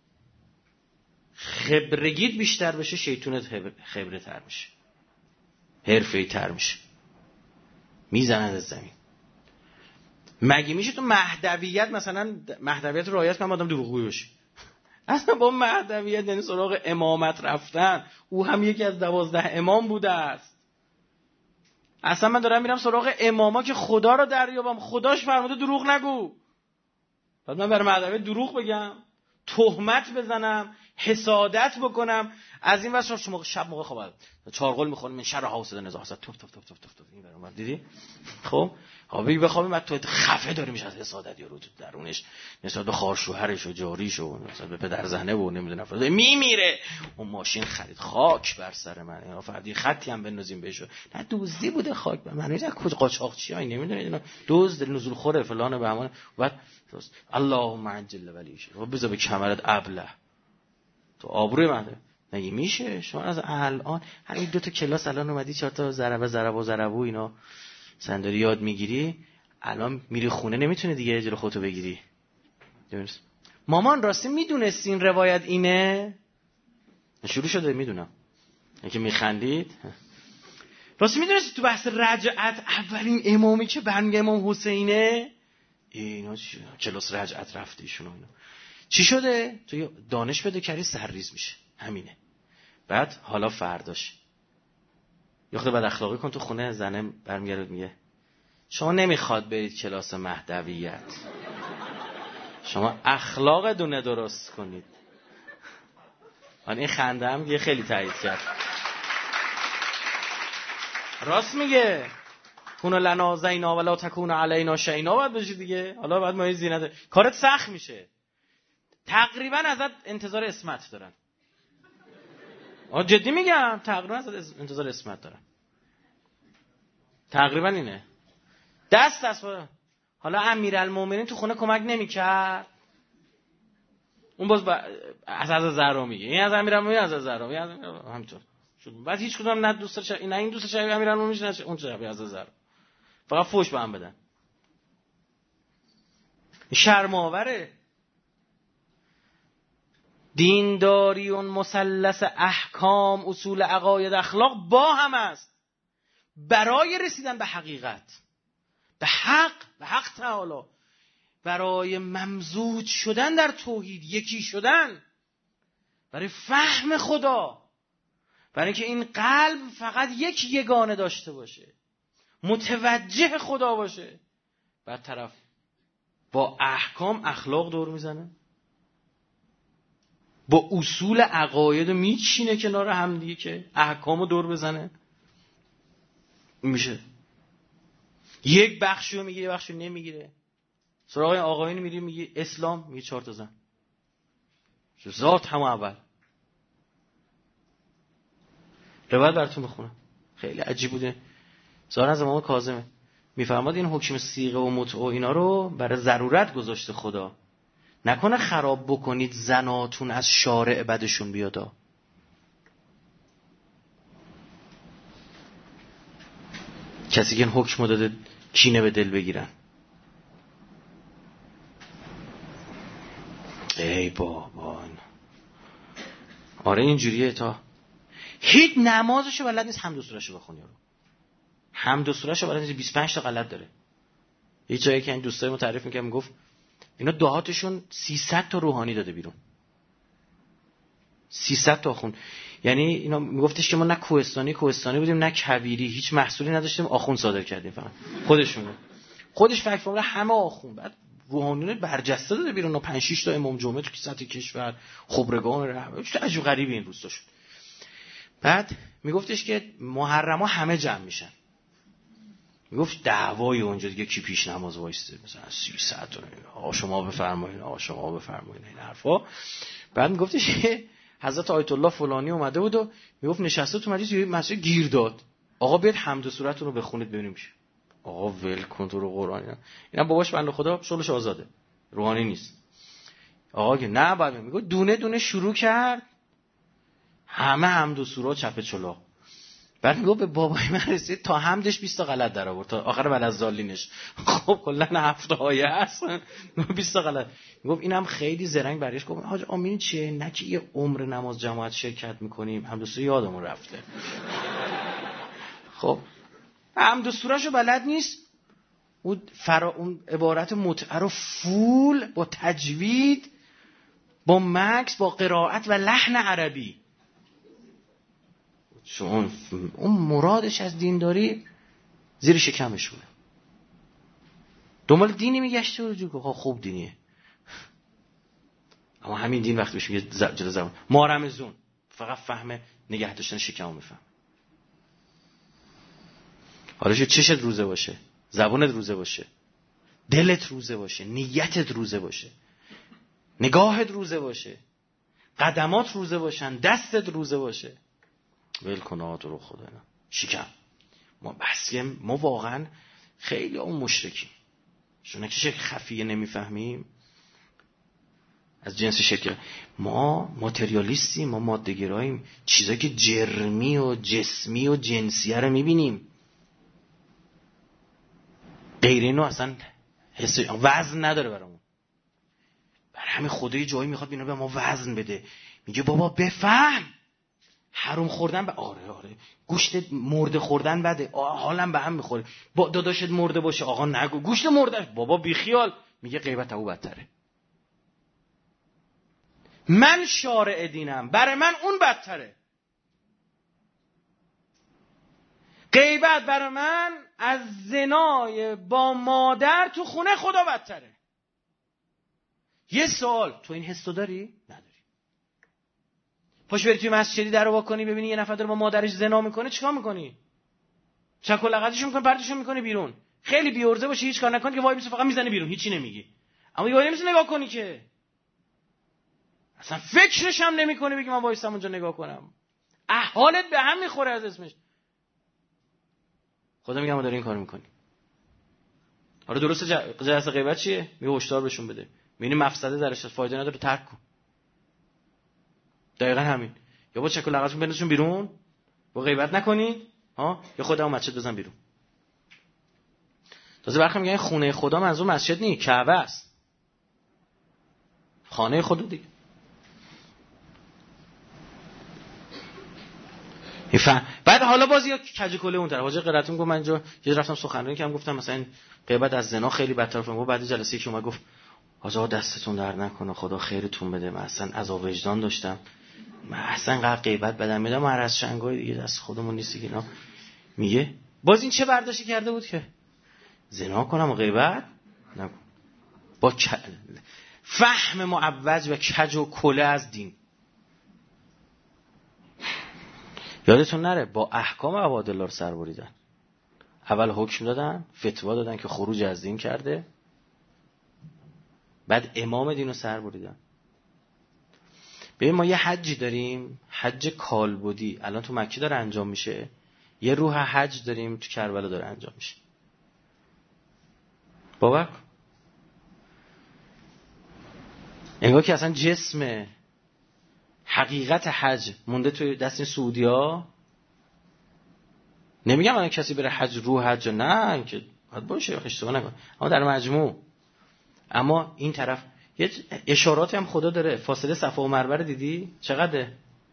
خبرگیت بیشتر بشه شیطونت خبره تر میشه، حرفه‌ای تر میشه، میزنند از زمین. مگه میشه تو مهدویت مثلا مهدویت رو رعایت کنم آدم دروغگوی باشه؟ اصلا با مهدویت یعنی سراغ امامت رفتن. او هم یکی از دوازده امام بوده است. اصلا من دارم میرم سراغ اماما که خدا رو دریابم، خداش فرموده دروغ نگو. بعد من برای مهدویت دروغ بگم، تهمت بزنم، حسادت بکنم. از این واسه شما شب موقع خواب چارقل میخونم من شر حاسد نزاع حسد توف توف توف توف توف این برام دیدی. خب خوابی بخوابیم بعد تو خفه داره میشه از حسادت یا رو تو درونش نسبت به خواهر شوهرش و جاریش و نسبت به پدر زنه و نمیدونم فرض میمیره. اون ماشین خرید خاک بر سر من، اینا فردی خطی هم بنوزیم بهش، نه دزدی بوده خاک بر من، نه کجا قاچاقچی ای نمیدونید اینا دزد نزول خوره فلان به همان. بعد اللهم عجل ولیش و بذار به کمرت ابله تو آبروی من. نگی میشه شما از الان همین دو تا کلاس الان اومدی چهار تا ضربه ضربه و ضربه و اینا سنداری یاد میگیری، الان میری خونه نمیتونی دیگه جلو خودتو بگیری. مامان راستی میدونستی این روایت اینه؟ شروع شده میدونم اینکه میخندید. راستی میدونستی تو بحث رجعت اولین امامی که برمیگه امام حسینه؟ اینا چی؟ کلاس رجعت رفته ایشون اینا. چی شده؟ تو دانش بده کاری سرریز میشه، همینه. بعد حالا فرداش یه خود بد اخلاقی کن تو خونه، زنه برمیگرده میگه شما نمیخواد برید کلاس مهدویت، شما اخلاق دونه درست کنید. من این خنده هم یه خیلی تایید کرد. راست میگه. کونو لنا زینا ولا تکون علینا شینا باید بشی دیگه. حالا بعد ما زینت کارت سخت میشه. تقریبا ازت انتظار اسمت دارن. آ جدی میگم تقریبا ازت انتظار اسمت دارن. تقریبا اینه. دست دست با. حالا امیرالمومنین تو خونه کمک نمیکرد. اون باز با... از از زهرا میگه. این از امیرالمومنین از از زهرا میگه. همینطور. شد. بعد هیچ کدوم نه دوست داشت این نه این دوست داشت امیرالمومنین نه اون چه از از زهرا. فقط فوش به هم بدن. شرم‌آوره. دینداری اون مثلث احکام اصول عقاید اخلاق با هم است برای رسیدن به حقیقت، به حق، به حق تعالی، برای ممزوج شدن در توحید، یکی شدن، برای فهم خدا، برای اینکه این قلب فقط یک یگانه داشته باشه، متوجه خدا باشه. بعد طرف با احکام اخلاق دور میزنه، با اصول عقاید میچینه کنار هم دیگه که احکامو دور بزنه. میشه یک بخشو میگیره یه بخشو نمیگیره. سراغ این آقایون میری میگی اسلام، میگه چهار تا زن ذات هم اول. روایت براتون بخونم خیلی عجیب بوده. زار از امام کاظمه میفرماد این حکم صیغه و متع و اینا رو برای ضرورت گذاشته خدا، نکنه خراب بکنید زناتون از شارع بدشون بیادا. کسی که این حکم داده کینه به دل بگیرن. ای بابا آره اینجوریه. تا هیچ نمازشو بلد نیست حمد و سورهشو بخونه رو. حمد و سورهشو بلد نیست، بیست و پنج تا غلط داره. یه جایی که این دوستای ما تعریف می‌کرد میگفت اینا دهاتشون سیصد تا روحانی داده بیرون. سیصد تا خون. یعنی اینا میگفتش که ما نه کوهستانی کوهستانی بودیم نه کویری، هیچ محصولی نداشتیم، آخوند صادر کردیم فقط خودشون. خودش فکر فرمول همه آخوند. بعد روحانیون برجسته داده بیرون، پنج شش تا امام جمعه تو سطح کشور، خبرگان رهبر، چه عجیب غریبی این روستا شد. بعد میگفتش که محرما همه جمع میشن، میگفت دعوای اونجا دیگه کی پیش نماز وایسته مثلا سیصد تا آقا شما بفرمایید آقا شما بفرمایید این حرفا. بعد میگفتش که حضرت آیت الله فلانی اومده بود و میگفت نشسته تو مجلس، یه مسئله گیر داد، آقا بیاد حمد و سورتون رو بخونید ببینیم چی. آقا ول کن تو رو قرآن. اینا اینا باباش بنده خدا شغلش آزاده، روحانی نیست. آقا که نه بعد میگه دونه دونه شروع کرد، همه حمد و سورا چپه چلا. بعد میگه به بابای من رسید تا حمدش بیست تا غلط در آورد تا آخر ولذالینش. خب کلا هفت آیه هست بیست تا غلط. میگه اینم خیلی زرنگ برایش گفت حاج آمین چیه، نه که یه عمر نماز جماعت شرکت میکنیم حمد و سورا یادمون رفته. خب حمد و سوراشو بلد نیست، اون فرا اون عبارت متعه رو فول با تجوید با مکس با قرائت و لحن عربی. چون اون مرادش از دینداری زیر شکمشونه، دنبال دینی میگشته و جو که خوب دینیه، اما همین دین وقتی بهش میگه جلو زبان ما رمزون فقط فهمه نگه داشتن شکمو میفهم. حالا شو چشت روزه باشه، زبانت روزه باشه، دلت روزه باشه، نیتت روزه باشه، نگاهت روزه باشه، قدمات روزه باشن، دستت روزه باشه، ول کن تو رو خدا نه شکم. ما بس که ما واقعا خیلی اون مشرکیم، چون که شرک خفیه نمیفهمیم از جنس شرک. ما ماتریالیستیم، ما ماده‌گراییم، چیزایی که جرمی و جسمی و جنسیه رو میبینیم، غیر اینو اصلا حس وزن نداره برامون. برای همین خدای جایی میخواد اینا به ما وزن بده، میگه بابا بفهم حرام خوردن به آره آره گوشت مرده خوردن بده، حالم به هم میخوره، با داداشت مرده باشه آقا نگو گوشت مرده بابا بیخیال، میگه غیبت او بدتره. من شارع دینم، برای من اون بدتره. غیبت برای من از زنای با مادر تو خونه خدا بدتره. یه سوال، تو این حسو داری؟ نداری. پاش بری توی مسجدی درو وا کنی ببینی یه نفر داره با مادرش زنا میکنه، چیکار میکنی؟ چک و لغتشو میکنی، پرتشو میکنی بیرون. خیلی بیورزه باشی هیچ کار نکنی که وای میسه فقط میزنه بیرون، هیچی نمیگی. اما یه نمیشه نگاه کنی که اصلا فکرش هم نمیکنی بگی من وایسام اونجا نگاه کنم. احوالت به هم میخوره از اسمش. خدا میگه ما داریم این کارو میکنیم. حالا درسته جلسه غیبت چیه؟ میگه هشدار بهشون بده. میبینی مفسده درش فایده نداره ترک کن. دقیقاً همین. یا با چک و لغتشون بندازشون بیرون، با غیبت نکنید، ها، یا خودمون مسجد بزن بیرون. تازه برخی میگن خونه خدا منظور مسجد نیست، کعبه است. خانه خدا دیگه. میفهم. بعد حالا بازی یا کج کله اون طرف واجه قراتون گفت من اینجا یه رفتم سخنرانی کردم گفتم مثلا غیبت از زنا خیلی بدتر فهمم. بعد جلسه که اومد گفت آقا دستتون در نکنه خدا خیرتون بده، من اصلا عذاب وجدان داشتم، من اصلا قرار غیبت بدم میدم، من از شنگای دیگه دست خودمون نیست دیگه. اینا میگه باز این چه برداشتی کرده بود که زنا کنم و غیبت نکن. با فهم معوج و کج و کله از دین. یادتون نره با احکام عبادالله رو سر بریدن. اول حکم دادن، فتوا دادن که خروج از دین کرده، بعد امام دین رو سر بریدن. ببین ما یه حجی داریم، حج کالبدی الان تو مکه داره انجام میشه، یه روح حج داریم تو کربلا داره انجام میشه. باور کن انگار که اصلا جسم حقیقت حج مونده توی دست این سعودی‌ها. نمیگم الان کسی بره حج روح حج، نه که باید باشه اشتباه نکن، اما در مجموع. اما این طرف یه اشاراتی هم خدا داره. فاصله صفا و مروه دیدی چقدره؟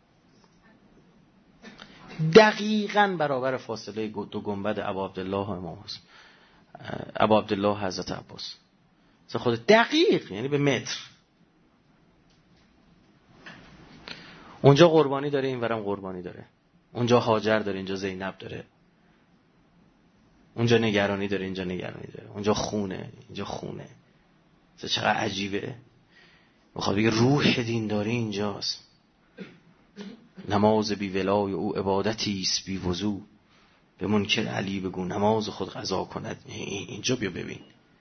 دقیقاً برابر فاصله دو گنبد ابا عبدالله و امام حسین، ابا عبدالله حضرت عباس. خود دقیق یعنی به متر. اونجا قربانی داره، اینورم قربانی داره. اونجا هاجر داره، اینجا زینب داره. اونجا نگرانی داره، اینجا نگرانی داره. اونجا خونه، اینجا خونه. چقدر عجیبه. میخواد بگه روح دینداری اینجاست. نماز بی ولای او عبادتی است بی وضو. به منکر علی بگو نماز خود قضا کند. اینجا بیا ببین.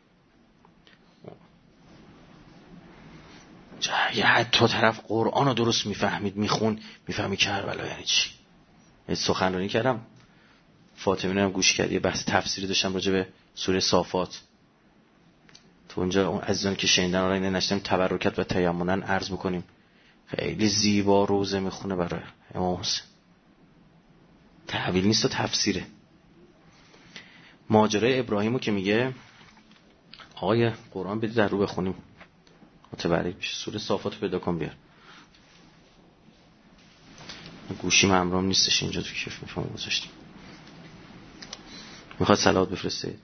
یه حتی طرف قرآن رو درست میفهمید، میخون، میفهمی کربلا یعنی چی. سخنرانی کردم، فاطمه هم گوش کرد، یه بحث تفسیری داشتم راجع به سوره صافات. تو اونجا اون عزیزان که شنیدن آره اینه نشدیم تبرکت و تیمنن عرض بکنیم. خیلی زیبا روزه میخونه برای امام حسین. تحویل نیست و تفسیره. ماجرای ابراهیمو که میگه آقای قرآن بدید در رو بخونیم متبرک بشه. سوره صافات پیدا کن بیار. گوشی ممرام نیستش اینجا تو کیف میفهم گذاشتیم. میخواد صلوات بفرسته.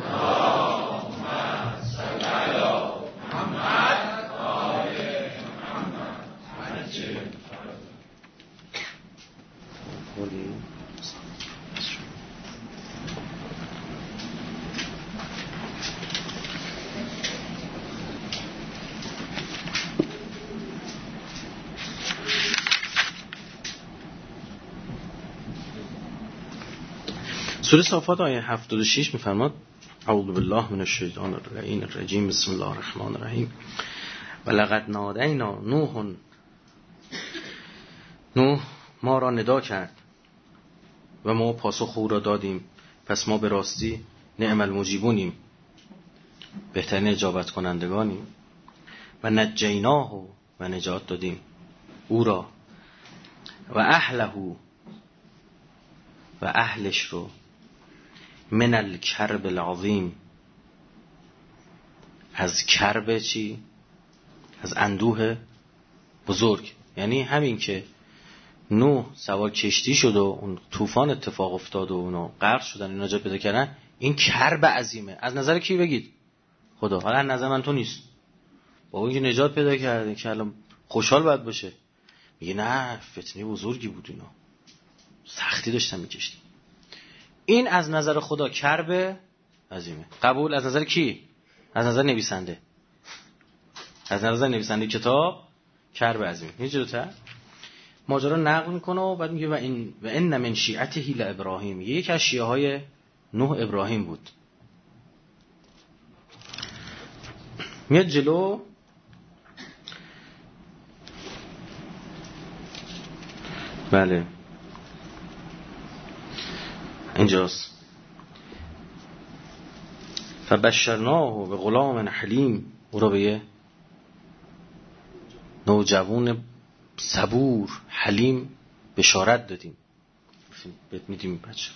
سوره صافات آیه هفتاد و شش میفرماد اعوذ بالله من الشیطان الرجیم بسم الله الرحمن الرحیم ولقد نادینا نوح نوح ما را ندا کرد و ما پاسخ او را دادیم پس ما به راستی نعم المجیبونیم، بهترین اجابت کنندگانیم. و نجیناه و نجات دادیم او را و اهله و اهلش رو من الکرب العظیم، از کرب چی؟ از اندوه بزرگ. یعنی همین که نوح سوار کشتی شد و اون طوفان اتفاق افتاد و اونا غرق شدن، اینا نجات پیدا کردن، این کرب عظیمه. از نظر کی بگید؟ خدا. حالا نظر من تو نیست. با اون که نجات پیدا کرده که الان خوشحال باید باشه، میگه نه فتنه بزرگی بود، اینا سختی داشتن میکشتن. این از نظر خدا کرب عظیمه. قبول از نظر کی؟ از نظر نویسنده. از نظر نویسنده کتاب کرب عظیمه. یه جلوتر ماجرا نقل میکنه و بعد میگه و این و ان من شیعته لابراهیم، یک از شیعه های نوح ابراهیم بود. میاد جلو بله اینجاست فبشرناه به غلام حلیم، او را به یه نوجوان صبور حلیم بشارت دادیم. بهت میدیم بچه.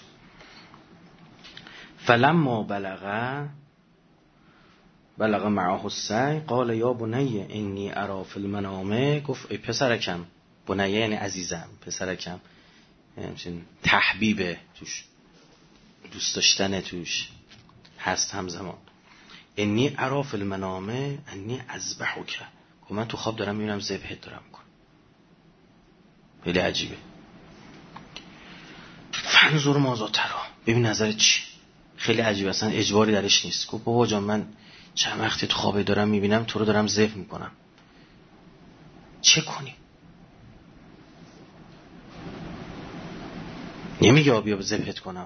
فلما بلغ بلغ معه السعی قال یا بنی انی ارا فی المنام، گفت ای پسرکم، بنیه یعنی عزیزم، پسرکم همچنین تحبیبه توش، دوست داشتن توش هست همزمان. انی ارا فی المنام انی اذبحک، گفت من تو خواب دارم میبینم ذبحت دارم میکنم. خیلی عجیبه. فنظر ماذا تری، ببین نظرت چی. خیلی عجیبه، اصلا اجباری درش نیست. گفت بابا جان من چند وقتی تو خوابه دارم میبینم تو رو دارم ذبح میکنم، چه کنیم؟ نمیگه بیا ذبحت کنم.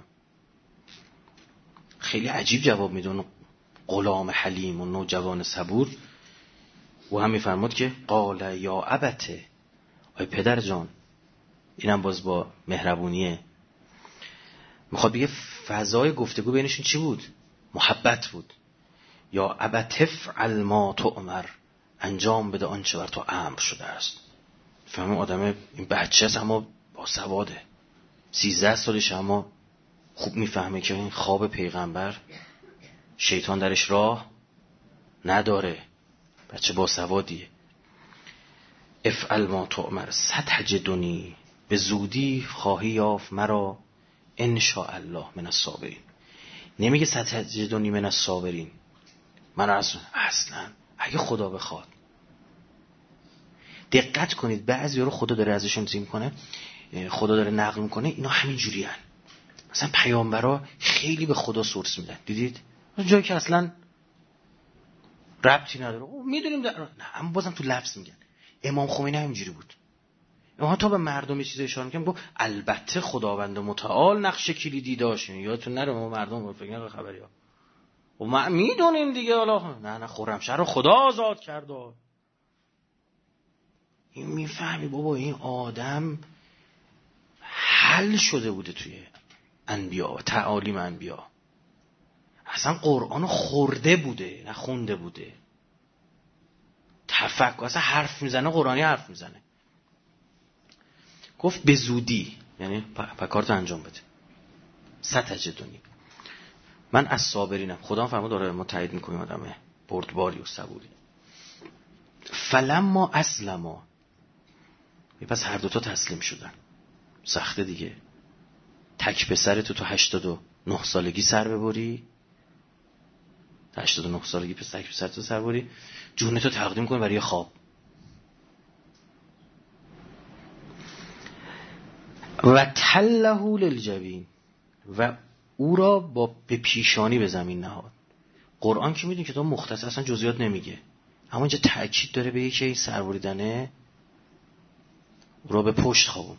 خیلی عجیب جواب میدون غلام حلیم و نوجوان صبور. او هم میفرمود که قال یا ابته، ای پدر جان. اینم باز با مهربونیه میخواد بگه فضای گفتگو بینشون چی بود؟ محبت بود. یا ابتفعل ما تؤمر، انجام بده آنچه بر تو امر شده است. فهمم آدم این بچه است اما با سواده، سیزده سالش اما خوب میفهمه که این خواب پیغمبر شیطان درش راه نداره. بچه با سوادیه. افعل ما تؤمر ستجدنی، به زودی خواهی یافت مرا ان شاء الله من الصابرین. نمیگه ستجدنی من الصابرین، من اصلا اصلا اگه خدا بخواد. دقت کنید بعضیا رو خدا داره ازشون زین کنه، خدا داره نقل میکنه، اینا همین جوریان. مثلا پیامبرا خیلی به خدا سورس میدن، دیدید جایی که اصلا ربطی نداره میدونیم در... نه اما بازم تو لفظ میگن. امام خمینی همینجوری بود، اما تا به مردم یه چیز اشاره میکنم گفت البته خداوند متعال نقش کلیدی داشت. یادتون نره ما مردم فکر نکنه خبری ها و ما میدونیم دیگه، حالا نه نه خرمشهر رو خدا آزاد کرد. این میفهمی بابا این آدم حل شده بوده توی انبیا و تعالیم انبیا، اصلا قرآن خورده بوده نه خونده بوده. تفکر اصلا حرف میزنه، قرآنی حرف میزنه. گفت به زودی، یعنی پکارتو انجام بده. ستجدونی، من از صابرینم. خدا فرمود داره ما تایید میکنیم آدمه بردباری و صبوری. فلما اسلما، پس هر دوتا تسلیم شدن. سخته دیگه، تک پسرتو تو هشتاد و نه سالگی سر ببری، هشتاد و نه سالگی پس تک پسرتو سر ببری، جونتو تقدیم کنی برای خواب. و تله للجبین، و او را با به پیشانی به زمین نهاد. قرآن که میدونی کتاب مختصر اصلا جزئیات نمیگه، اما اینجا تأکید داره به یکی سر بریدنه، او را به پشت خوابون.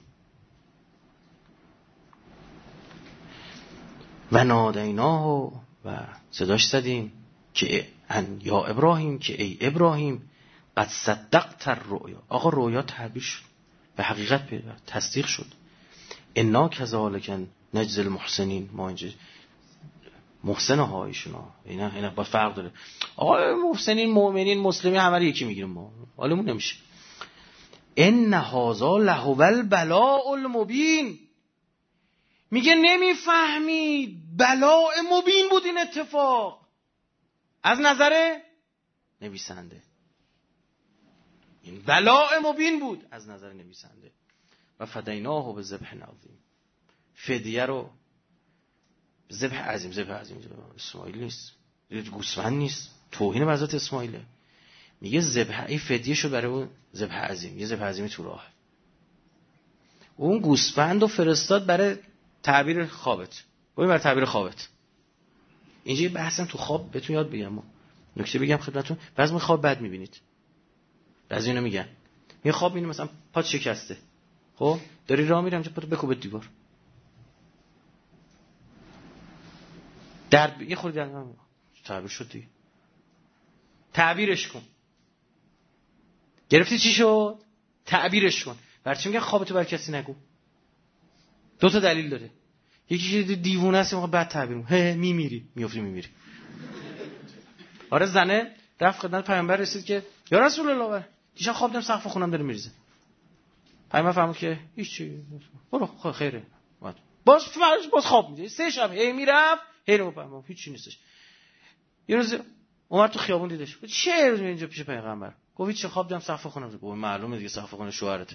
و نادیناه، و صداش زدیم که ان یا ابراهیم، که ای ابراهیم قد صدقت الرؤیا. آقا رویا تعبیر شد، به حقیقت پیدا تصدیق شد. انا کذالک نجزی المحسنین، ما اینجا محسن هایشونا، اینا اینا با فرق داره. آقا محسنین مؤمنین مسلمین همه رو یکی میگیریم ما، حالمون نمیشه. ان هذا لهو البلاء المبین، میگه نمیفهمید، بلاء مبین بود این اتفاق از نظر نویسنده. این بلاء مبین بود از نظر نویسنده. و فدیناه به ذبح عظیم، فدیه رو ذبح عظیم. ذبح عظیم اسماعیل نیست، گوسفند نیست، توهین به حضرت اسماعیله. میگه ذبح، این فدیه شد برای اون ذبح عظیم. یه ذبح عظیمی تو راه، اون گوسفند رو فرستاد برای تعبیر خوابت. ببین برای تعبیر خوابت اینجا بحثم تو خواب بهتون یاد بگم. ما نکته بگم خدمتتون، بعضی خواب بد میبینید، بعضی اینا میگن یه خواب میبینی مثلا پات شکسته، خب داری راه میری اونجا پاتو بکوب دیوار، در یه خورده در تعبیر شد دیگه، تعبیرش کن. گرفتی چی شد؟ تعبیرش کن. برای چی میگن خوابتو بر کسی نگو؟ دو تا دلیل داره. یکی که دیوونه است، موقع بعد تعبیر هه میمیری، میافتی میمیری. آره زنه رفت خدمت پیامبر رسید که یا رسول الله دیشب خواب دیدم سقف خونم داره میریزه. پیامبر فرمود که هیچ چی، برو خیره. باز فرض باز خواب میده. سه شب هی میرفت، هی رو پیامبر هیچ چی نیستش. یه روز اومد تو خیابون دیدش. چه روز اینجا پیش پیغمبر؟ گفت چه خواب دیدم سقف خونم. گفت معلومه دیگه سقف خونه شوهرته.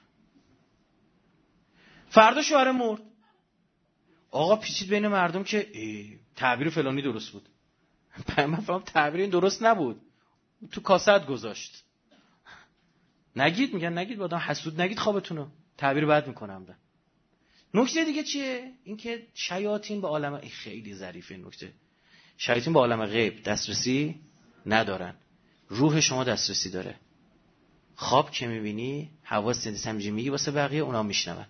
فردا شوهر مرد. آقا پیچید بین مردم که تعبیر فلانی درست بود. من فهم تعبیر این درست نبود، تو کاسد گذاشت. نگید، میگن نگید، بعدم حسود نگید خوابتونو، تعبیر بد میکنم. ده نکته دیگه چیه؟ این که شیاطین به عالم، خیلی ظریفه این نکته، شیاطین به عالم غیب دسترسی ندارن، روح شما دسترسی داره. خواب که میبینی حواست نیست، همینجوری میگی واسه بقیه، اونا میشنون.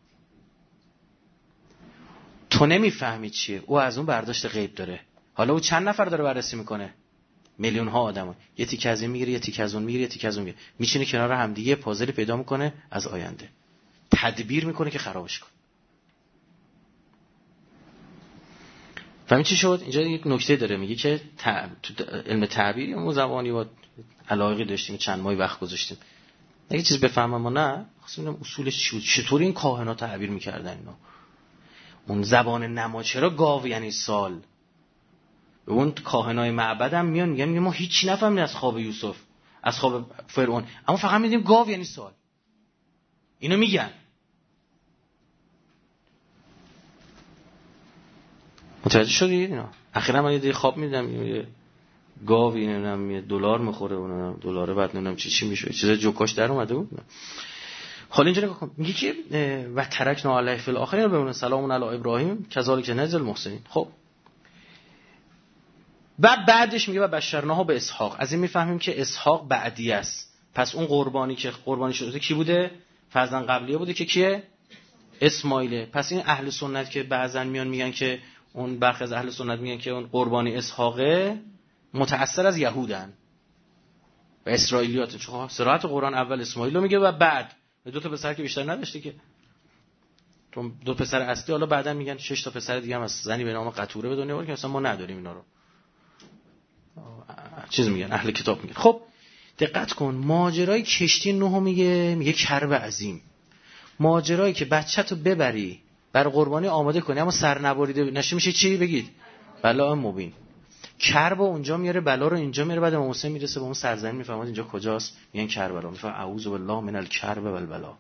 تو نمیفهمی چیه، او از اون برداشت غیب داره. حالا او چند نفر داره بررسی میکنه؟ میلیون ها آدمو. یه تیکه از این میگیره، یه تیکه از اون میگیره، یه تیکه از اون میگیره، میچینه کنار هم دیگه، پازلی پیدا میکنه از آینده، تدبیر میکنه که خرابش کنه. فهمی چی شد؟ اینجا یک نکته داره، میگه که تع... تو علم تعبیری اون زبانی با علاقه داشتیم، چند ماهی وقت گذاشتیم. اگه چیز بفهمم ما نه، خواستم ببینم اصولش چی بود، چطور این کاهنا تعبیر میکردن اینا. اون زبان نما چرا گاو یعنی سال. اون کاهنای معبد هم میان میگن ما هیچ نفهمیم از خواب یوسف، از خواب فرعون، اما فقط میدونیم گاو یعنی سال. اینو میگن. متوجه شدید اینا؟ اخیراً من یه خواب میدیدم، یه گاوی نمیدونم یه دلار میخوره اونم دلاره بعد نمیدونم چی چی میشه چیزا جوکاش در اومده بود. حالا اینجوری نگاه کن میگه که و ترکنا علیه فی الاخرین بمون سلام علی ابراهیم کذالک نجزی المحسنین. خب بعد بعدش میگه و بشرناها به اسحاق. از این میفهمیم که اسحاق بعدی است. پس اون قربانی که قربانی شده کی بوده؟ فرزند قبلیه بوده که کیه؟ اسماعیله. پس این اهل سنت که بعضن میان میگن که اون برخی از اهل سنت میگن که اون قربانی اسحاقه متأثر از یهودن و اسرائیلیات. چون صراحت قرآن اول اسماعیل رو میگه و بعد دو تا پسر که بیشتر نداشته که تو دو پسر اصلی، حالا بعدا میگن شش تا پسر دیگه هم از زنی به نام قطوره به دنیا آورد که اصلا ما نداریم اینا رو. چیز میگن اهل کتاب میگن. خب دقت کن ماجرای کشتی نوح میگه میگه کرب عظیم. ماجرایی که بچه‌تو ببری برای قربانی آماده کنی اما سر نبریده نشه میشه چی بگید؟ بلا مبین. کرب اونجا میاره بلا رو اینجا میاره بعد امام حسین میرسه به اون سرزمین میفهمه اینجا کجاست میگن کربلا. میفهمه اعوذ بالله من الکرب و البلا.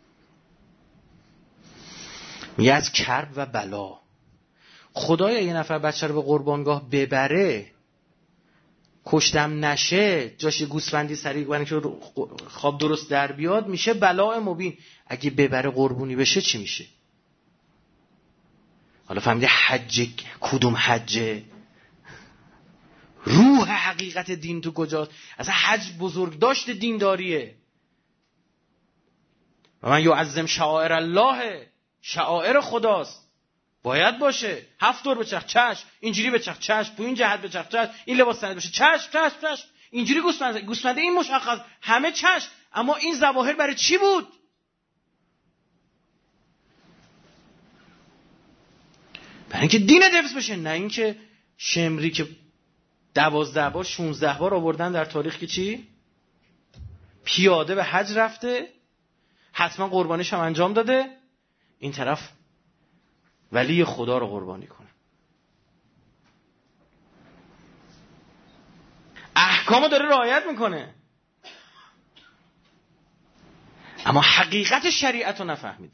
میگه از کرب و بلا. خدایا یه نفر بچه رو به قربانگاه ببره کشتم نشه جاش گوسفندی سریع برای که خواب درست در بیاد میشه بلا مبین. اگه ببره قربونی بشه چی میشه؟ حالا فهمیده حج کدوم حجه؟ روح حقیقت دین تو کجاست؟ اصلا حج بزرگ داشت دینداریه. و من یعظم شعائر الله، شعائر خداست باید باشه. هفت دور بچرخ چشم، اینجوری بچرخ چشم، تو این جهت بچرخ چشم، این لباس تنت بشه چشم چشم چشم، اینجوری گوسفند گوسفنده این مشخص همه چشم. اما این ظواهر برای چی بود؟ برای اینکه دین حفظ بشه، نه اینکه شمری که دوازده بار شونزده بار آوردن در تاریخ که چی؟ پیاده به حج رفته، حتما قربانیش هم انجام داده، این طرف ولی خدا رو قربانی کنه. احکامو داره رعایت میکنه اما حقیقت شریعت رو نفهمیده.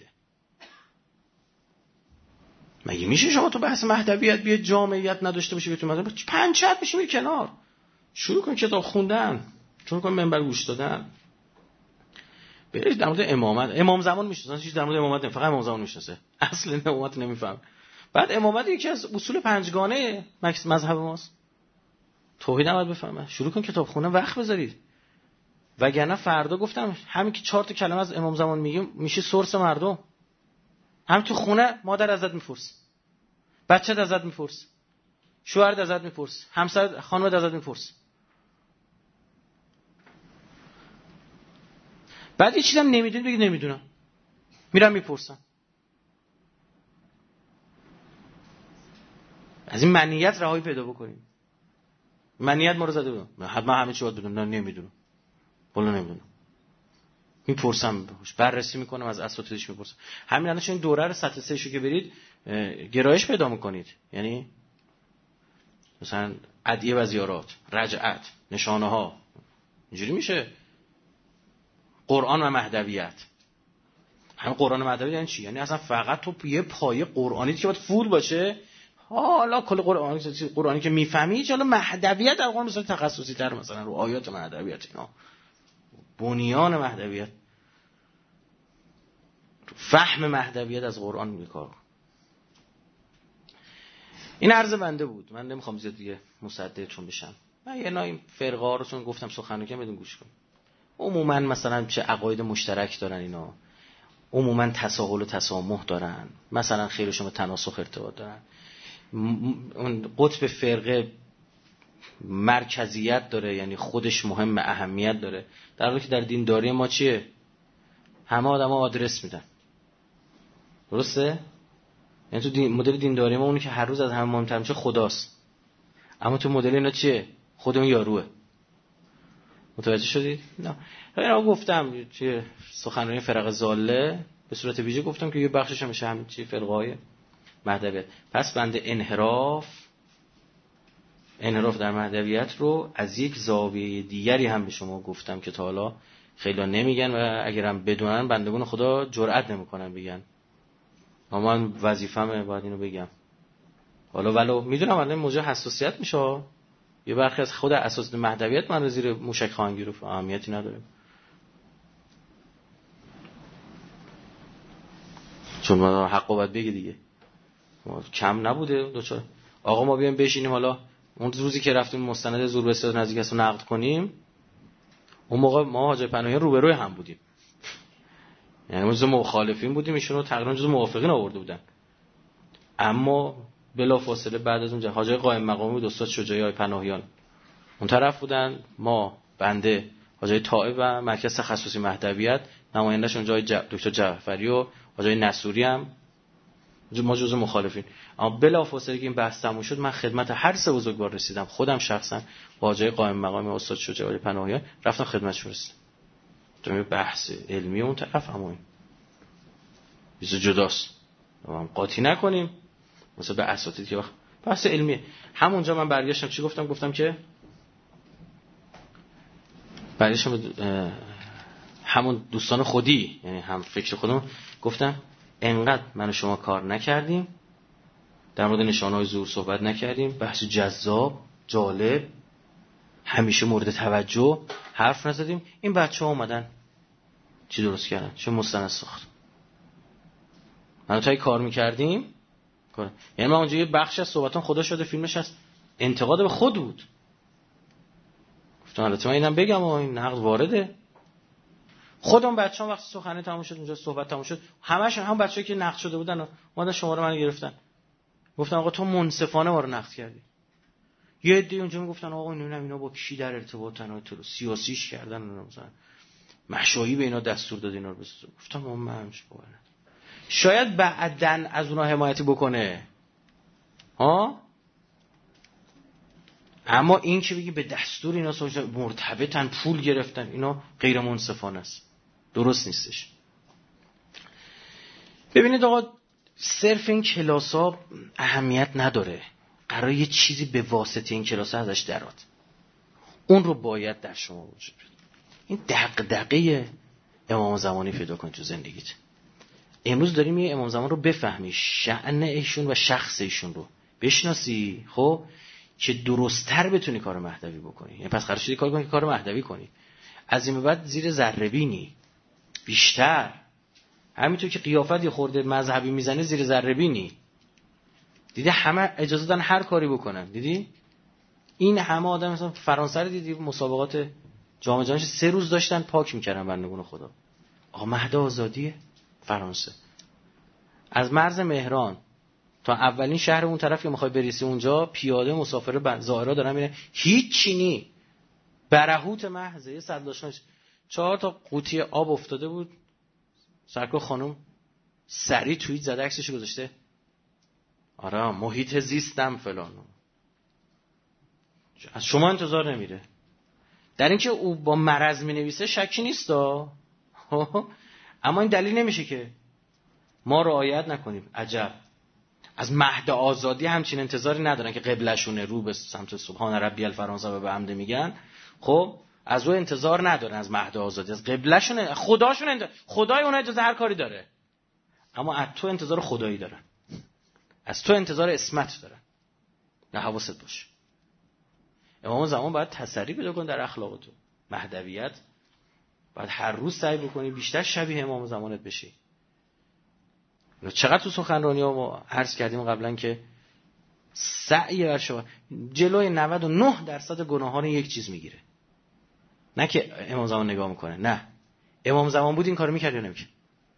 مگه میشه شما تو بحث مهدویت بیاد جامعیت نداشته باشی بتون مثلا پنچت بشی میری کنار شروع کن کتاب خوندن، شروع کن منبر گوش دادن، برید در مورد امامت. امام زمان میشناسن چیز در مورد امامت نه، فقط امام زمان میشناسه، اصل امامت نمیفهم. بعد امامت یکی از اصول پنجگانه مذهب ماست، توحید نباید بفهمه. شروع کن کتاب خوندن، وقت بذارید. وگرنه فردا گفتم همین که چهار تا کلمه از امام زمان میگیم میشه سورس مردم. هم تو خونه مادر ازت میپرس، بچه‌ت ازت میپرس، شوهرت ازت میپرس، همسر خانومت ازت میپرس. بعد یه چیزی هم نمیدونی بگید نمیدونم، میرم میپرسم. از این منیت رهایی پیدا بکنیم. منیت ما رو زده بودم حتما همه چی باید بدونم، نه نمیدونم والا نمیدونم، میپرسم بهش، بررسی میکنم، از اساتیدش میپرسم. همین الان این دوره رو سطح سه شو که برید گرایش پیدا میکنید، یعنی مثلا ادعیه و زیارات، رجعت، نشانه ها، اینجوری میشه. قرآن و مهدویت. همین قرآن و مهدویت یعنی چی؟ یعنی اصلا فقط تو یه پایه قرآنی که باید فول باشه. حالا کل قرآنی قرآنی که میفهمی، حالا مهدویت در قرآن مثلا تخصصی تر، مثلا رو آیات مهدویت اینا، بنیان مهدویت، فهم مهدویت از قرآن میکار. این عرض بنده بود، من نمیخوام زیاد دیگه مصدقتون بشم. من یه نوع فرقه ها رو چون گفتم سخنرانی کنم بدون گوش کن. عموما مثلا چه عقاید مشترک دارن اینا، عموما تساهل و تسامح دارن، مثلا خیرشون به تناسخ ارتباط دارن. اون قطب فرقه مرکزیت داره، یعنی خودش مهم، اهمیت داره، در حالی که در دینداری ما چیه؟ همه آدما آدرس میدن. درسته؟ یعنی تو دین، مدل دینداری ما اونی که هر روز از همه مهمتر میشه خداست، اما تو مدل اینا چیه؟ خود اون یاروه. متوجه شدید؟ نه. اینا گفتم چیه سخنرانی فرق ضاله به صورت ویژه گفتم که یه بخشش هم میشه همین چی فرقای مهدویت. پس بنده انحراف انحراف در مهدویت رو از یک زاویه دیگری هم به شما گفتم که تا حالا خیلی نمیگن و اگرم بدونن بندگان خدا جرئت نمیکنن بگن، اما من وظیفه‌مه باید اینو بگم. حالا ولو میدونم الان موضوع حساسیت میشه، یه برخی از خود اساس مهدویت من رو زیر موشک خواهند گرفت، اهمیتی نداره، چون ما حق باید بگی دیگه، کم نبوده دوچار. آقا ما بیایم بشینیم حالا اون روزی که رفتیم مستند زور به استاد نزدیک است رو نقد کنیم، اون موقع ما حاج پناهیان روبروی هم بودیم، یعنی ما جزو مخالفین بودیم، ایشون رو تقریبا جزو موافقین آورده بودن. اما بلافاصله بعد از اونجا حاج قائم مقامی بود، استاد شجاعی های پناهیان اون طرف بودن، ما بنده حاج طائب و مرکز تخصصی مهدویت نماینده‌شون جای دکتر جعفری و حاج نصوری هم ما جزو مخالفین. اما بلافاصله که این بحث تموم شد من خدمت هر سه بزرگوار رسیدم، خودم شخصا با حاج قائم مقامی استاد شجاعی پناهیان رفتم خدمتشون رسیدم. تو بحث علمی اون طرف هم این بیزو جداست، ما قاطی نکنیم مثلا به اساتید که بحث علمی. همونجا من برگشتم چی گفتم؟ گفتم که برگشتم همون دوستان خودی، یعنی هم فکر خودم، گفتم انقدر من و شما کار نکردیم در مورد نشانه‌های زور صحبت نکردیم، بحث جذاب جالب همیشه مورد توجه حرف نزدیم، این بچه‌ها اومدن چی درست کردن؟ چه مستند ساخت. من تا کار می‌کردیم، یعنی من اونجا یه بخش از صحبتام خدا شده فیلمش هست، انتقاد به خود بود. گفتم البته من اینم بگم و این نقد وارده. خودم بچه‌ها وقتی سخنرانی تموم شد اونجا صحبت تموم شد، همه‌شون هم بچه‌ای که نقد شده بودن اومدن شماره منو گرفتن، گفتن آقا تو منصفانه ما رو نقد کردی. یه عده اونجا میگفتن آقا اینا اینا با کی در ارتباطن، تو رو سیاسیش کردن، مثلا مشایی به اینا دستور داد اینا رو بسازن. گفتم من همش باور ندارم. شاید بعدن از اونها حمایتی بکنه ها، اما این که بگی به دستور اینا مرتبطن پول گرفتن، اینا غیر منصفانه است، درست نیستش. ببینید آقا صرف این کلاس‌ها اهمیت نداره، قراره یه چیزی به واسطه این کلاس‌ها ازش درات، اون رو باید در شما وجود بده. این دغدغه امام زمانی پیدا کن تو زندگیت. امروز داریم یه امام زمان رو بفهمی، شأن ایشون و شخص ایشون رو بشناسی، خب که درست‌تر بتونی کار مهدوی بکنی. یعنی پس قرار شده کار کنی که کار مهدوی کنی، از این به بعد زیر ذره بینی بیشتر، همینطور که قیافت یه خورده مذهبی میزنه زیر ذره بینی. دیدی همه اجازه دادن هر کاری بکنن، دیدی این همه آدم مثلا فرانسه رو دیدی مسابقات جام جهانی سه روز داشتن پاک میکردن بندگان خدا. آقا مهد آزادیه فرانسه، از مرز مهران تا اولین شهر اون طرف که میخوای بریسی اونجا پیاده مسافر زائرا دارن میرن، هیچ چینی برهوت محض یه صد داشتنش چهار تا قوطی آب افتاده بود، سرکار خانم سری توییت زده عکسش گذاشته، آره محیط زیستم فلان. از شما انتظار نمیره. در اینکه او با مرض مینویسه شکی نیستا، اما این دلیل نمیشه که ما رعایت نکنیم. عجب، از مهد آزادی همچین انتظاری ندارن که قبلشونه رو به سمت سبحان ربی الفرانسه و به حمده میگن، خب از او انتظار ندارن، از مهد آزادی از قبلشونه، خداشون انتظار... خدای اونها اجازه هر کاری داره، اما از تو انتظار خدایی دارن، از تو انتظار اسمت دارن. نه حواست باشه. امام زمان باید تسری پیدا کن در اخلاق تو. مهدویت باید هر روز سعی بکنی بیشتر شبیه امام زمانت بشی. چقدر تو سخنرانی‌ها ما عرض کردیم قبلا که سعی بر شما جلوی نود و نه درصد گناهان یک چیز میگیره. نه که امام زمان نگاه میکنه، نه امام زمان بود این کارو میکرد یا نمیکرد.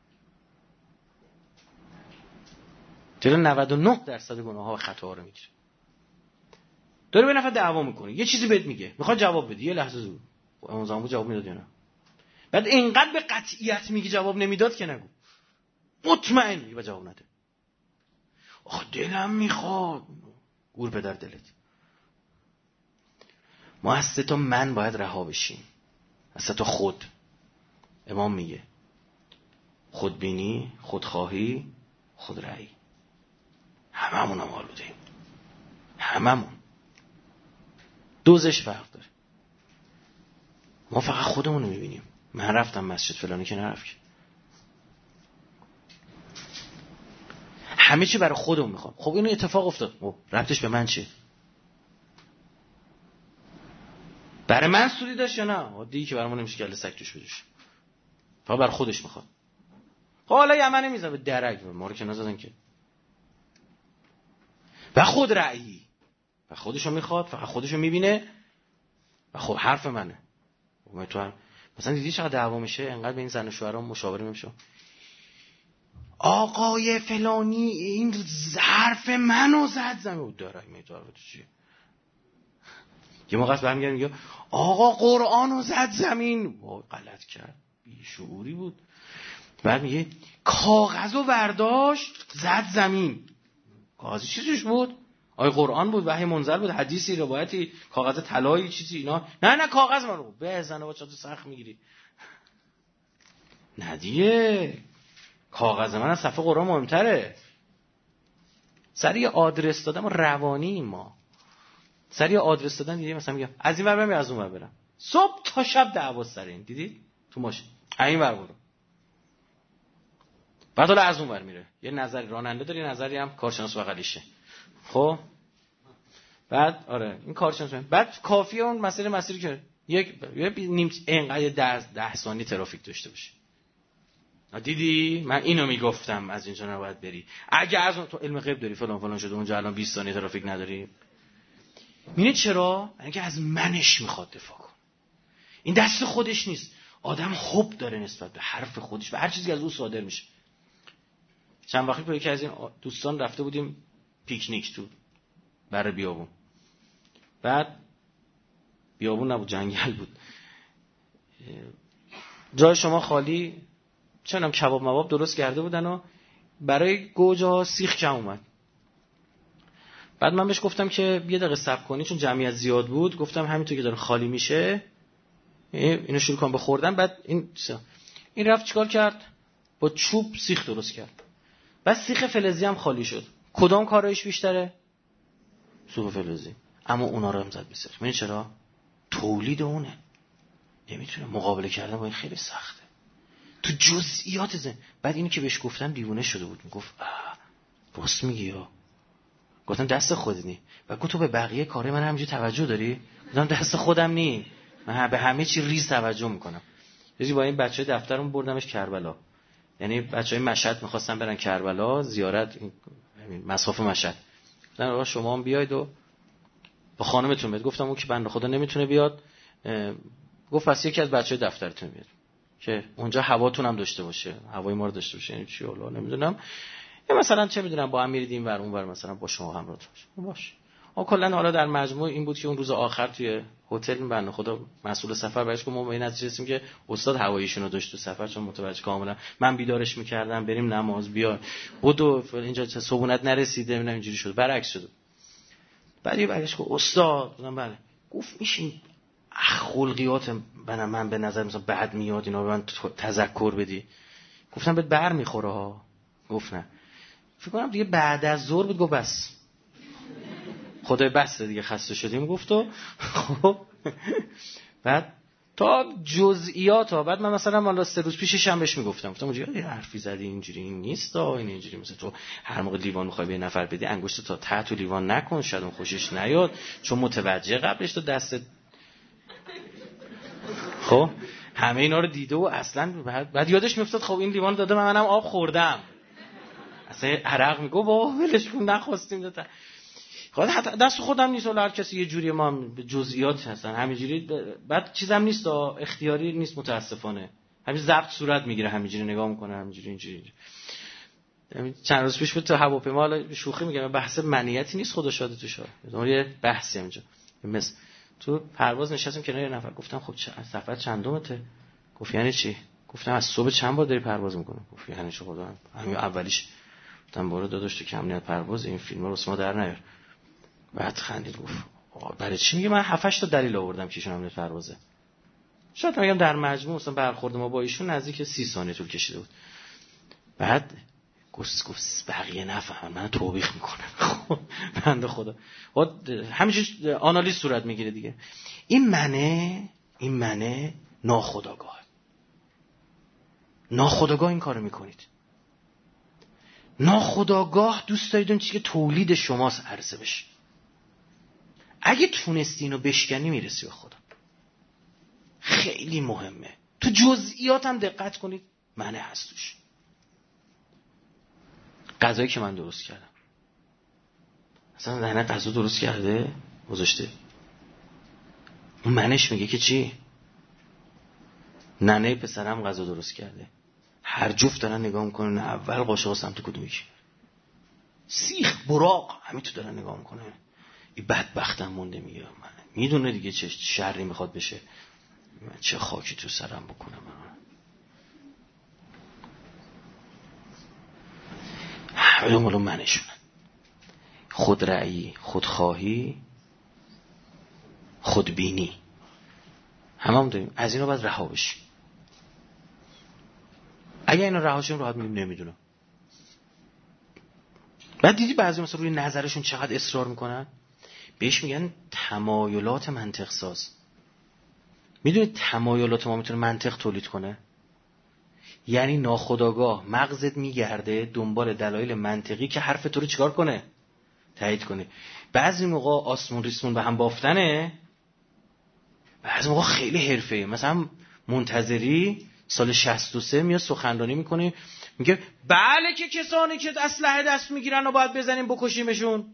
جلوی نود و نه درصد گناه‌ها و خطاها رو میگیره. داره به نفع دعوا میکنه، یه چیزی بهت میگه، میخواد جواب بدی، یه لحظه زور امام زمان بود جواب میداد یا نه؟ بعد اینقدر به قطعیت میگه جواب نمیداد که نگو، مطمئن میگه جواب نده. آخه دلم میخواد، گور پدر دلت. ما از سه تا من باید رها بشیم، از سه تا خود. امام میگه خودبینی، خودخواهی، خودرأیی. هممون هم آلوده ایم، هممون. دوزش فرق داره. ما فقط خودمون رو میبینیم. من رفتم مسجد فلانی که نرفت، همه چی برای خودمون میخوام. خب اینو اتفاق افتاد، خب ربطش به من چیه؟ برای من سودی داشت یا نه؟ عادی که برای ما نمیشه گله سگ توش بجوش، فقط برای خودش میخواد. خب حالا یمن نمیزنه به درک، ما رو که نزدن که. و خود رأیی و خودشو میخواد، فقط خودشو میبینه و خب حرف منه. تو مثلا دیدی چقدر دعوا میشه انقدر به این زن و شوهرام مشاوره نمیشه، آقای فلانی این حرف منو زد زمین داره میداره تو چیه. یه موقع برمیگردم میگه آقا قرآنو زد زمین، وای غلط کرد، بیشعوری بود. بعد میگه کاغذو برداشت زد زمین، کاغذ چیزیش بود؟ آیا قرآن بود، وحی منزل بود، حدیثی، روایتی، کاغذ طلایی، چیزی اینا؟ نه نه کاغذ منو بزنه با چطور سخت میگیری. نه دیگه کاغذ من از صفحه قرآن مهمتره. سری آدرس دادم روانی ما سری آدرس دادن دیدی، مثلا میگم از این ور برم یا از اون ور برم، صبح تا شب دعوا سر این، دیدی تو ماشین این ور برو، بعد حالا از اون ور میره، یه نظری راننده داره، یه نظری هم کارشناس بغلیشه. خب بعد آره این کارشناس، بعد کافیه اون مسیر مسیری که یک نیم اینقدر ده ده ثانیه ترافیک داشته باشه. دیدی من اینو میگفتم از اینجا نباید بری، اگه از اون تو علم غیب داری فلان فلان شده اونجا الان بیست ثانیه ترافیک نداری. می‌بینی چرا؟ اینکه از منش میخواد دفاع کن، این دست خودش نیست. آدم حب داره نسبت به حرف خودش و هر چیزی از او صادر میشه. چند وقتی با یکی از این دوستان رفته بودیم پیکنیک تو برای بیابون، بعد بیابون نبود جنگل بود، جای شما خالی، چنم کباب مباب درست کرده بودن و برای گوجه سیخ کم اومد. بعد من بهش گفتم که یه دقیقه صبر کنی، چون جمعیت زیاد بود، گفتم همینطور که داره خالی میشه اینو شروع کنم به خوردن. بعد این این رفت چیکار کرد؟ با چوب سیخ درست کرد. بعد سیخ فلزی هم خالی شد. کدام کارایش بیشتره؟ سیخ فلزی. اما اونا رو هم زد به سر. می‌دونی چرا؟ تولید اونه. نمیتونه مقابله کردن با این خیلی سخته. تو جزئیات زن. بعد اینو که بهش گفتم دیوونه شده بود، میگفت راست میگی یا؟ گفتم دست خودت نی. بعد گفت تو به بقیه کارهای من همینجوری توجه داری؟ گفتم دست خودم نی. من به همه چی ریز توجه میکنم. یعنی با این بچهای دفترم بردمش کربلا. یعنی بچهای مشهد میخواستن برن کربلا زیارت، همین مساف مشهد. گفتن آقا شما هم بیاید و با خانمتون بیاد. گفتم اون که بنده خدا نمیتونه بیاد. گفت پس یکی از بچهای دفترتون بیاد که اونجا هواتون هم داشته باشه، هوای ما رو داشته باشه. یعنی چی والله نمیدونم، یا مثلا چه میدونم با هم میرید این ور اون ور، مثلا با شما همراه باشه. باشه. آ کلا حالا در مجموع این بود که اون روز آخر توی هتل بنده خدا مسئول سفر بهش گفت ما به این نتیجه رسیدیم که استاد هواییشون رو داشت تو سفر، چون متوجه کاملا من بیدارش میکردم بریم نماز بیا بدو اینجا چه صبونت نرسیده نمیدونم اینجوری شد، برعکس شد. بعد یه برگشت گفت استاد گفتم بله. گفت میشین خلقیات من به نظر مثلا بد میاد اینا به من تذکر بدی. گفتم بهت بر میخوره ها. گفت نه. فکر کنم دیگه بعد از ظهر بود. گفت بس خدای بس دیگه خسته شدیم. گفت و خب بعد تا جزئیات ها. بعد من مثلا مالا سه روز پیشش هم بهش میگفتم، گفتم اونجوری یه حرفی زدی اینجوری این نیست این اینجوری، مثلا تو هر موقع لیوان میخوای به نفر بدی انگشت تا ته تو لیوان نکن، شاید اون خوشش نیاد چون متوجه قبلش تو دست. خب همه اینا رو دیده و اصلا بعد, بعد یادش میافتاد خب این لیوان داده منم آب خوردم، اصلا عرق میگه بابا ولش کن نخواستیم داده. خب حتی دست خودم نیست، ولی هر کسی یه جوری ما به جزئیات هستن همینجوری. بعد چیزام نیست اختیاری نیست متاسفانه، همین ضبط صورت میگیره همینجوری نگاه میکنه همینجوری اینجوری. چند روز پیش بود تو هواپیما، حالا شوخی میگم بحث منیتی نیست خدا شاده توش، یه بحثی اینجا مثلا تو پرواز نشستم کنار یه نفر، گفتم خب سفر چندمته؟ گفت یعنی چی؟ گفتم از صبح چند بار داری پرواز میکنی؟ گفت یعنی چه خدا همین اولیش. گفتم برو داداش تو کم پرواز این فیلم‌ها رو اسما در نیار. بعد خندید گفت برای چی میگه؟ من هفت هشت تا دلیل آوردم که ایشون هم پروازه. شاید میگم در مجموع مثلا برخورد ما با ایشون نزدیک سی ثانیه طول کشیده بود. بعد گفت گفت بقیه نفهمن من توبیخ میکنم. خب بنده خدا همینجوری آنالیز صورت میگیره دیگه. این منه این منه ناخودآگاه ناخودآگاه این کارو میکنید. ناخودآگاه دوست دارید اون چیزی که تولید شماست عرضه بشه. اگه تونستی اینو بشکنی میرسی به خدا. خیلی مهمه. تو جزئیات هم دقت کنید، معنی هست توش. غذایی که من درست کردم، مثلا ننه غذا درست کرده گذاشته، اون معنیش میگه که چی؟ ننه پسرم غذا درست کرده. هر جفت دارن نگاه میکنن اول قاشق سمت کدومی که سیخ براق همین تو دارن نگاه میکنه. این بدبختم مونده میگه من میدونه دیگه چه شری میخواد بشه، من چه خاکی تو سرم بکنم. من همه مالو منشونن. خودرأیی، خودخواهی، خودبینی، همه هم داریم. از اینا باید رها بشیم. اگه اینا رها شیم راحت میگیم نمیدونم. بعد دیدی بعضی مثلا روی نظرشون چقدر اصرار میکنن، بهش میگن تمایلات منطق ساز. میدونید تمایلات ما میتونه منطق تولید کنه؟ یعنی ناخودآگاه مغزت میگرده دنبال دلایل منطقی که حرف تو رو چیکار کنه؟ تایید کنه. بعضی موقع آسمون ریسمون به هم بافتنه، بعضی موقع خیلی حرفه‌ای. مثلا منتظری سال شصت و سه میاد سخنرانی میکنه، میگه بله که کسانی که اسلحه دست میگیرن و باید بزنیم بکشیمشون.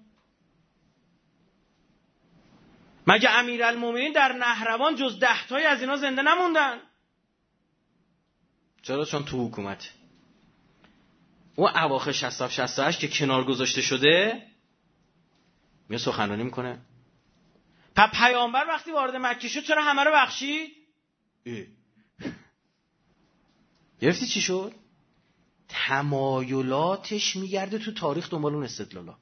مگه امیرالمومنین در نهروان جز ده تایی از اینا زنده نموندن؟ چرا؟ چون تو حکومت اون اواخر شصت و شصت و هشت که کنار گذاشته شده میاد سخنرانی میکنه. پس پیامبر وقتی وارد مکه شد چرا همه رو بخشید؟ گرفتی چی شد؟ تمایلاتش میگرده تو تاریخ دنبال اون استدلالا.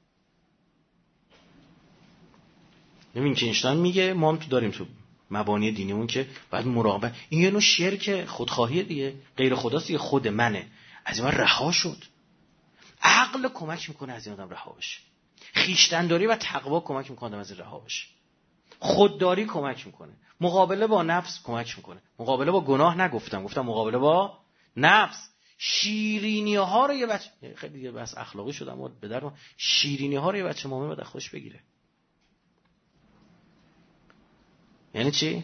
ببین که اینشتان میگه ما هم تو داریم تو مبانی دینیمون که باید مراقبه. این یه نوع شرک خودخواهیه دیگه، غیر خداست دیگه، خود منه. از این رها شد. عقل کمک میکنه از این آدم رها بشه. خویشتن‌داری و تقوا کمک میکنه از این رها بشه. خودداری کمک میکنه. مقابله با نفس کمک میکنه. مقابله با گناه نگفتم، گفتم مقابله با نفس. شیرینی ها رو یه بچه، خیلی دیگه بس اخلاقی شدم اما به در شیرینی ها رو یه بچه مومن باید خوش بگیره. یعنی چی؟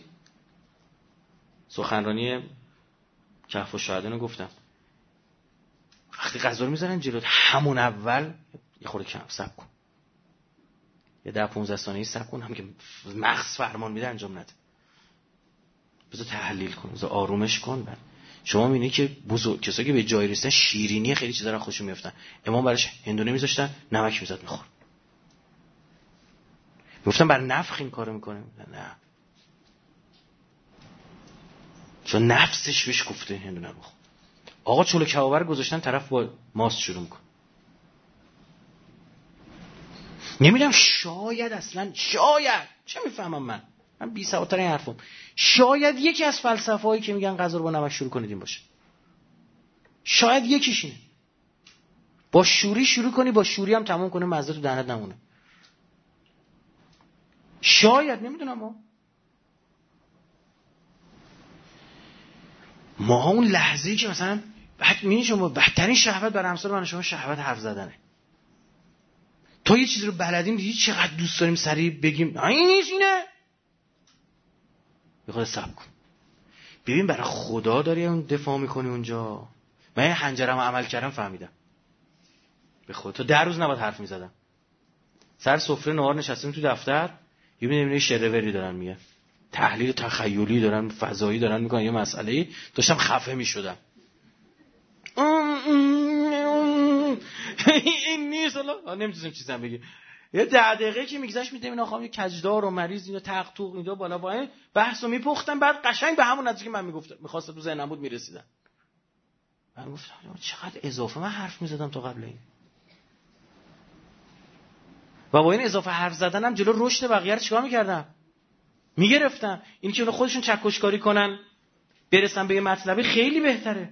سخنرانی کهف الشهداء رو گفتم، وقتی غذا رو میذارن جلوت همون اول یه خورده کم صبر کن، یه ده پونزده ثانیه صبر کن، هم که مغز فرمان میده انجام نده، بذار تحلیل کن، بذار آرومش کن. بعد شما میبینی که بزرگ کسایی که به جای رسیدن شیرینی خیلی چیزا رو خوشش میافتن. امام براش هندونه میذاشتن، نمک میذاشت میخور. گفتم بر نفخ این کارو میکنه؟ نه، چون نفسش بهش گفته هندونه رو بخور. آقا چلو کبابر گذاشتن طرف با ماست شروع میکنه. نمیدونم، شاید اصلا شاید چه میفهمم من من بی سوادتر این حرفم، شاید یکی از فلسفه‌هایی که میگن غذا رو با نمک شروع کنید این باشه. شاید یکیش اینه. با شوری شروع کنی، با شوری هم تموم کنه، مزه تو دهنت نمونه. شاید، نمیدونم. ما ما اون لحظه‌ای که مثلا بعد می‌بینی شما بهترین شهوت برای همسر من شما شهوت حرف زدنه. تو یه چیزی رو بلدیم دیدی چقدر دوست داریم سریع بگیم این نیست اینه. یه خورده صبر کن. ببین برای خدا داری اون دفاع میکنی اونجا. من این حنجرم عمل کردم فهمیدم. به خدا تو در روز نباید حرف میزدم. سر سفره نهار نشستیم تو دفتر، یه میبینیم شروری دارن میگن، تحلیل تخیلی دارن، فضایی دارن میکنن یه مسئله، داشتم خفه میشدم. این نیست حالا نمیتونم چیزام بگی. یه ده دقیقه که میگذشت میدم اینا خواهم یه کجدار و مریض اینا تق توق اینا بالا پایین بحثو میپختن، بعد قشنگ به همون نتیجه که من میگفتم میخواستم تو ذهنم بود میرسیدن. من گفتم چقدر اضافه من حرف میزدم تا قبل این. و با این اضافه حرف زدنم جلو رشد بقیه رو چیکار میکردم؟ میگرفتم. این که اونا خودشون چکشکاری کنن برسن به یه مطلبی خیلی بهتره.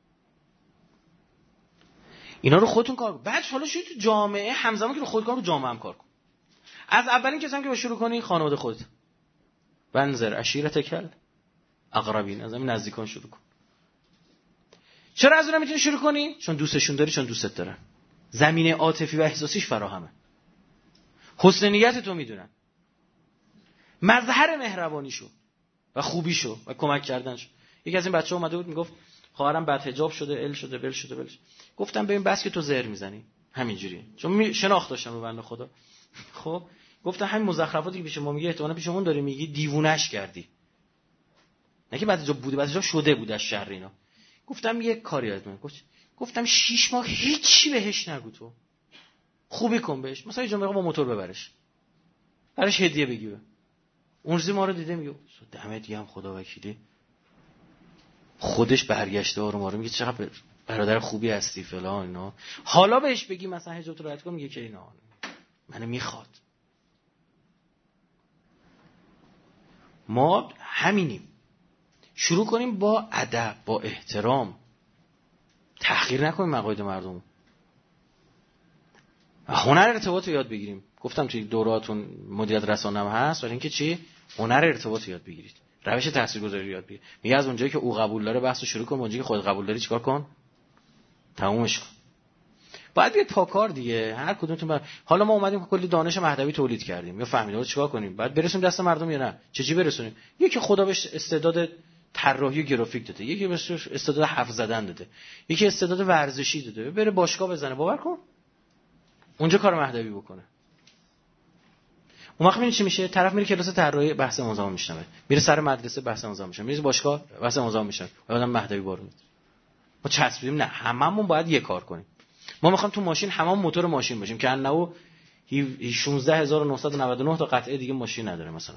اینا رو خودتون کار کن. بعد حالا شوی تو جامعه همزمان که رو خودت کار رو جامعه هم کار کن. از اولین کسایی که با شروع کنی خانواده خودت. بنظر عشیرتکل اقربین، از همین نزدیکان شروع کن. چرا از اونها میتونی شروع کنی؟ چون دوستشون داری، چون دوستت دارن. زمینه عاطفی و احساسیش فراهمه. حسن نیت تو میدونن. مظهر مهربانیشو. و خوبیشو و کمک کردنش. یکی از این بچه‌ها اومده بود میگفت خواهرم بدحجاب شده، ال شده، بل شده، بل شده. گفتم ببین بس که تو زهر میزنی همینجوری، چون شناخت داشتم به بنده خدا. خب گفتم همین مزخرفاتی که پیش ما میگه احتمالاً پیش اون داری میگی، دیوونه‌اش کردی. نه که بدحجاب بوده، بدحجاب شده بود از شر اینا. گفتم یک کاری از من. گفتم شش ماه هیچی بهش نگو، تو خوبی کن بهش، مثلا یه جمعه با موتور ببرش، براش هدیه بگی. اون روزی ما رو دیده میگه دمت گرم خدا وکیلی، خودش برگشته رو ما رو میگه چقدر برادر خوبی هستی فلان اینا. حالا بهش بگی مثلا حجاب رو رد کن، میگه که اینا منو میخواد. ما همینیم، شروع کنیم با ادب، با احترام، تحقیر نکنیم مقاید مردم. هنر ارتباط رو یاد بگیریم. گفتم توی دوراتون مدیریت رسانه هم هست، ولی اینکه چی؟ هنر ارتباط رو یاد بگیرید، روش تاثیرگذاری رو یاد بگیرید. میگه از اونجایی که او قبول داره بحثو شروع کن، اونجایی که خود قبول داری چیکار کن؟ تمومش کن. باید بیاد پاکار دیگه. هر کدومتون بر... حالا ما اومدیم کلی دانش مهدوی تولید کردیم، یا فهمیدیم چیکار کنیم؟ بعد برسونیم دست مردم یا نه؟ چجوری برسونیم؟ یکی خدا بهش استعداد طراحی و گرافیک داده، یکی بهش استعداد حرف زدن داده، یکی استعداد ورزشی داده، بره باشگاه بزنه، باور کن اونجا کار مهدوی بکنه. اون وقت می‌بینی چی میشه؟ طرف میره کلاس طراحی بحث نظام میشنوه، میره سر مدرسه بحث نظام میشنوه، میره باشگاه بحث نظام میشنوه، آدم مهدوی بارو میده. ما چسبیدیم نه، هممون باید یه کار کنیم. ما می‌خوایم تو ماشین هممون موتور ماشین باشیم که انه شانزده هزار و نهصد و نود و نه تا قطعه دیگه ماشین نداره مثلا.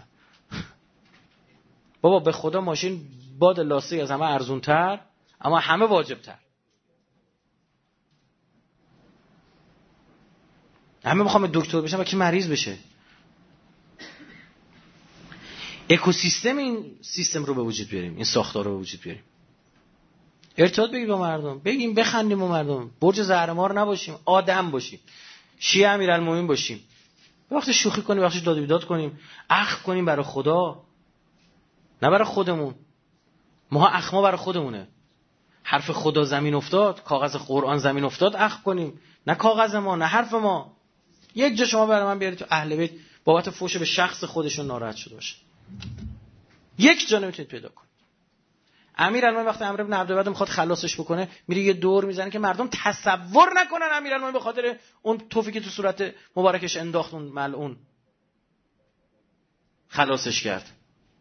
بابا به خدا ماشین باد لاستیک از همه ارزان‌تر، اما همه واجب‌تر. همه می‌خوام دکتر بشم و کی مریض بشه. اکوسیستم این سیستم رو به وجود بیاریم، این ساختار رو به وجود بیاریم. ارتباط بگیر با مردم، بگیم بخندیم با مردم، برج زهرمار نباشیم، آدم باشیم، شیعه امیرالمومنین باشیم. وقتی شوخی کنیم، وقتی داد و بیداد کنیم، اخم کنیم برای خدا، نه برای خودمون. ما اخما برای خودمونه. حرف خدا زمین افتاد، کاغذ قرآن زمین افتاد، اخم کنیم، نه کاغذ ما، نه حرف ما. یک جا شما برای من بیارید تو اهل بیت بابت فوش به شخص خودشون ناراحت شده باشه، یک جا نمیتونید پیدا کنید. امیرالمومنین وقتی عمرو بن عبدالوهاب میخواد خلاصش بکنه، میره یه دور میزنه که مردم تصور نکنن امیرالمومنین به خاطر اون توفی که تو صورت مبارکش انداخت اون ملعون خلاصش کرد.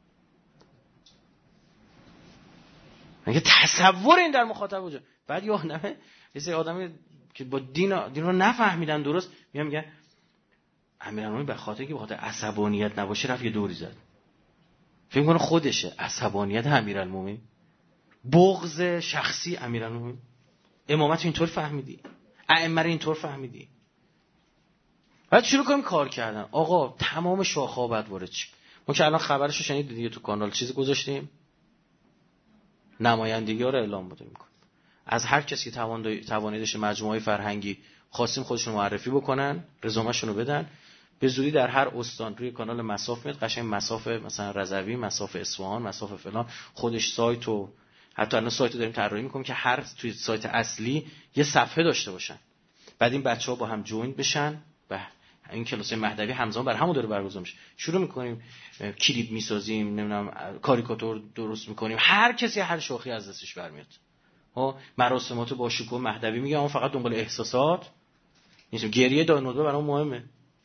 میگه تصور این در مخاطب وجود. بعد یه آدمه یه آدمی که با دین دین رو نفهمیدن درست، میگم میگه امیرالمومنین به خاطر که به خاطر عصبانیت نباشه رفت یه دوری زد. فکر کنه خودشه عصبانیت امیرالمومنین، بغض شخصی امیرالمومنین. امامت اینطور فهمیدی، ائمه رو اینطور فهمیدی. بعد شروع کنیم کار کردن. آقا تمام شاخه‌ها بعد وارد شیم. ما که الان خبرشو شنیدید دیگه، تو کانال چیزی گذاشتیم، نمایندگی‌ها رو اعلام بده می‌کنیم. از هر کسی که توانایی داشته مجموعه فرهنگی خواستیم خودشون معرفی بکنن، رزومه‌شون رو بدن. به زودی در هر استان روی کانال مساف میاد، قشنگ مساف مثلا رضوی، مساف اصفهان، مساف فلان، خودش سایت و حتی الان سایت رو داریم طراحی می‌کنیم که هر توی سایت اصلی یه صفحه داشته باشن. بعد این بچه‌ها با هم جوین بشن و این کلاس مهدوی همزمان بر همون داره برگزار میشه. شروع می‌کنیم کلیپ می‌سازیم، نمیدونم کاریکاتور درست می‌کنیم، هر کسی هر شاخی از دستش برمیاد. ها مراسمات با شکوه مهدوی میگه، اما فقط دنبال احساسات نیست. گریه دانودو برام مهمه.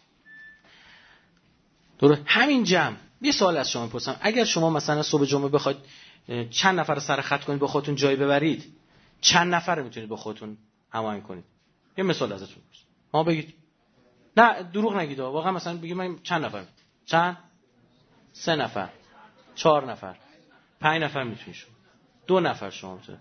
درست همین جمع. یه سوال از شما می‌پرسم، اگر شما مثلا صبح جمعه بخواید چند نفر رو سر خط کنید با خودتون جای ببرید، چند نفر رو میتونید با خودتون هماهنگ کنید؟ یه مثال ازتون بپرسم. ما بگید. نه دروغ نگید، واقعا مثلا بگید من چند نفر؟ چند؟ سه نفر، چهار نفر، پنج نفر میتونید شما. دو نفر شما میتونید.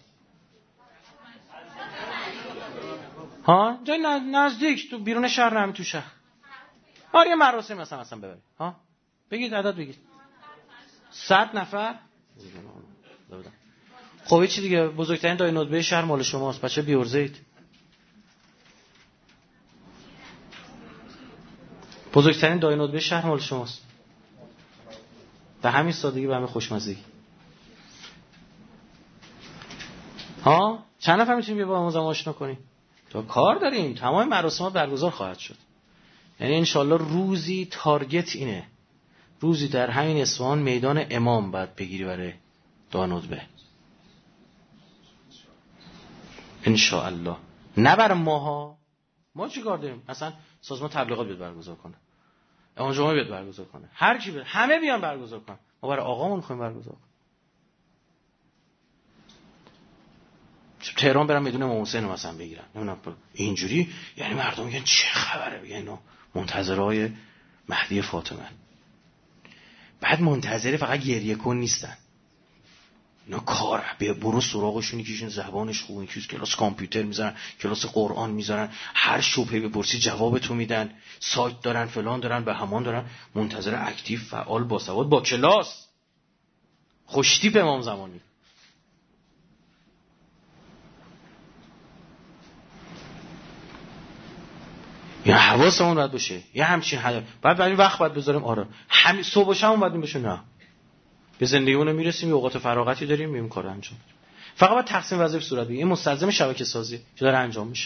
ها جای نزدیک تو بیرون شهر، نمی تو شهر. آره یه مراسم مثلا مثلا ببرید. ها بگید عدد بگید. صد نفر. خب چی دیگه، بزرگترین دای ندبه شهر مال شماست، بچه بیورزید. بزرگترین دای ندبه شهر مال شماست. به همین سادگی، به همین خوشمزگی. ها چند نفر میتونیم با ما آشنا کنیم؟ تو کار داریم، تمام مراسمات برگزار خواهد شد. یعنی انشالله روزی تارگت اینه، روزی در همین اصفهان میدان امام باید بگیری برای دانودبه انشاءالله. نه برای ماها، ما چی کار داریم؟ مثلا سازمان تبلیغات بیاد برگزار کنه، امام جمعه بیاد برگزار کنه، هر کی بیاد، همه بیان برگزار کنن، ما برای آقامون می‌خوایم برگزار کنیم. تهران برم میدون امام حسین مثلا بگیرن، نمیدونم اینجوری، یعنی مردم میگن چه خبره، میگن اینا منتظرای مهدی فاطمه. بعد منتظر فقط گریه کن نیستن، اینا کار برو سراغشون، یکیشون زبانش خوبه، یکیش کلاس کامپیوتر میذارن، کلاس قرآن میذارن، هر شبهه بپرسی جواب تو میدن، سایت دارن، فلان دارن، به همان دارن. منتظر اکتیو، فعال، باسواد، با کلاس، خوشتیپ امام زمانی. یا حواسمون باید باشه یه همچین هدف بعد برای وقت باید بذاریم. آره همین صبح و شب باید بشه. نه به زندگیمون میرسیم، یه اوقات فراغتی داریم، میریم کار انجام. فقط باید تقسیم وظایف صورت بگیره. این مستلزم شبکه سازی که داره انجام میشه.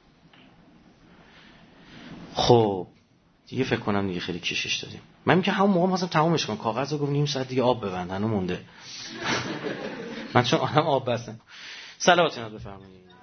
خب دیگه فکر کنم دیگه خیلی کشش دادیم. من میگم همون موقع مثلا تمومش کنم، کاغذو گفت نیم ساعت دیگه آب ببندن و مونده. من چون آدم آب بستم. صلوات اینا بفرمایید.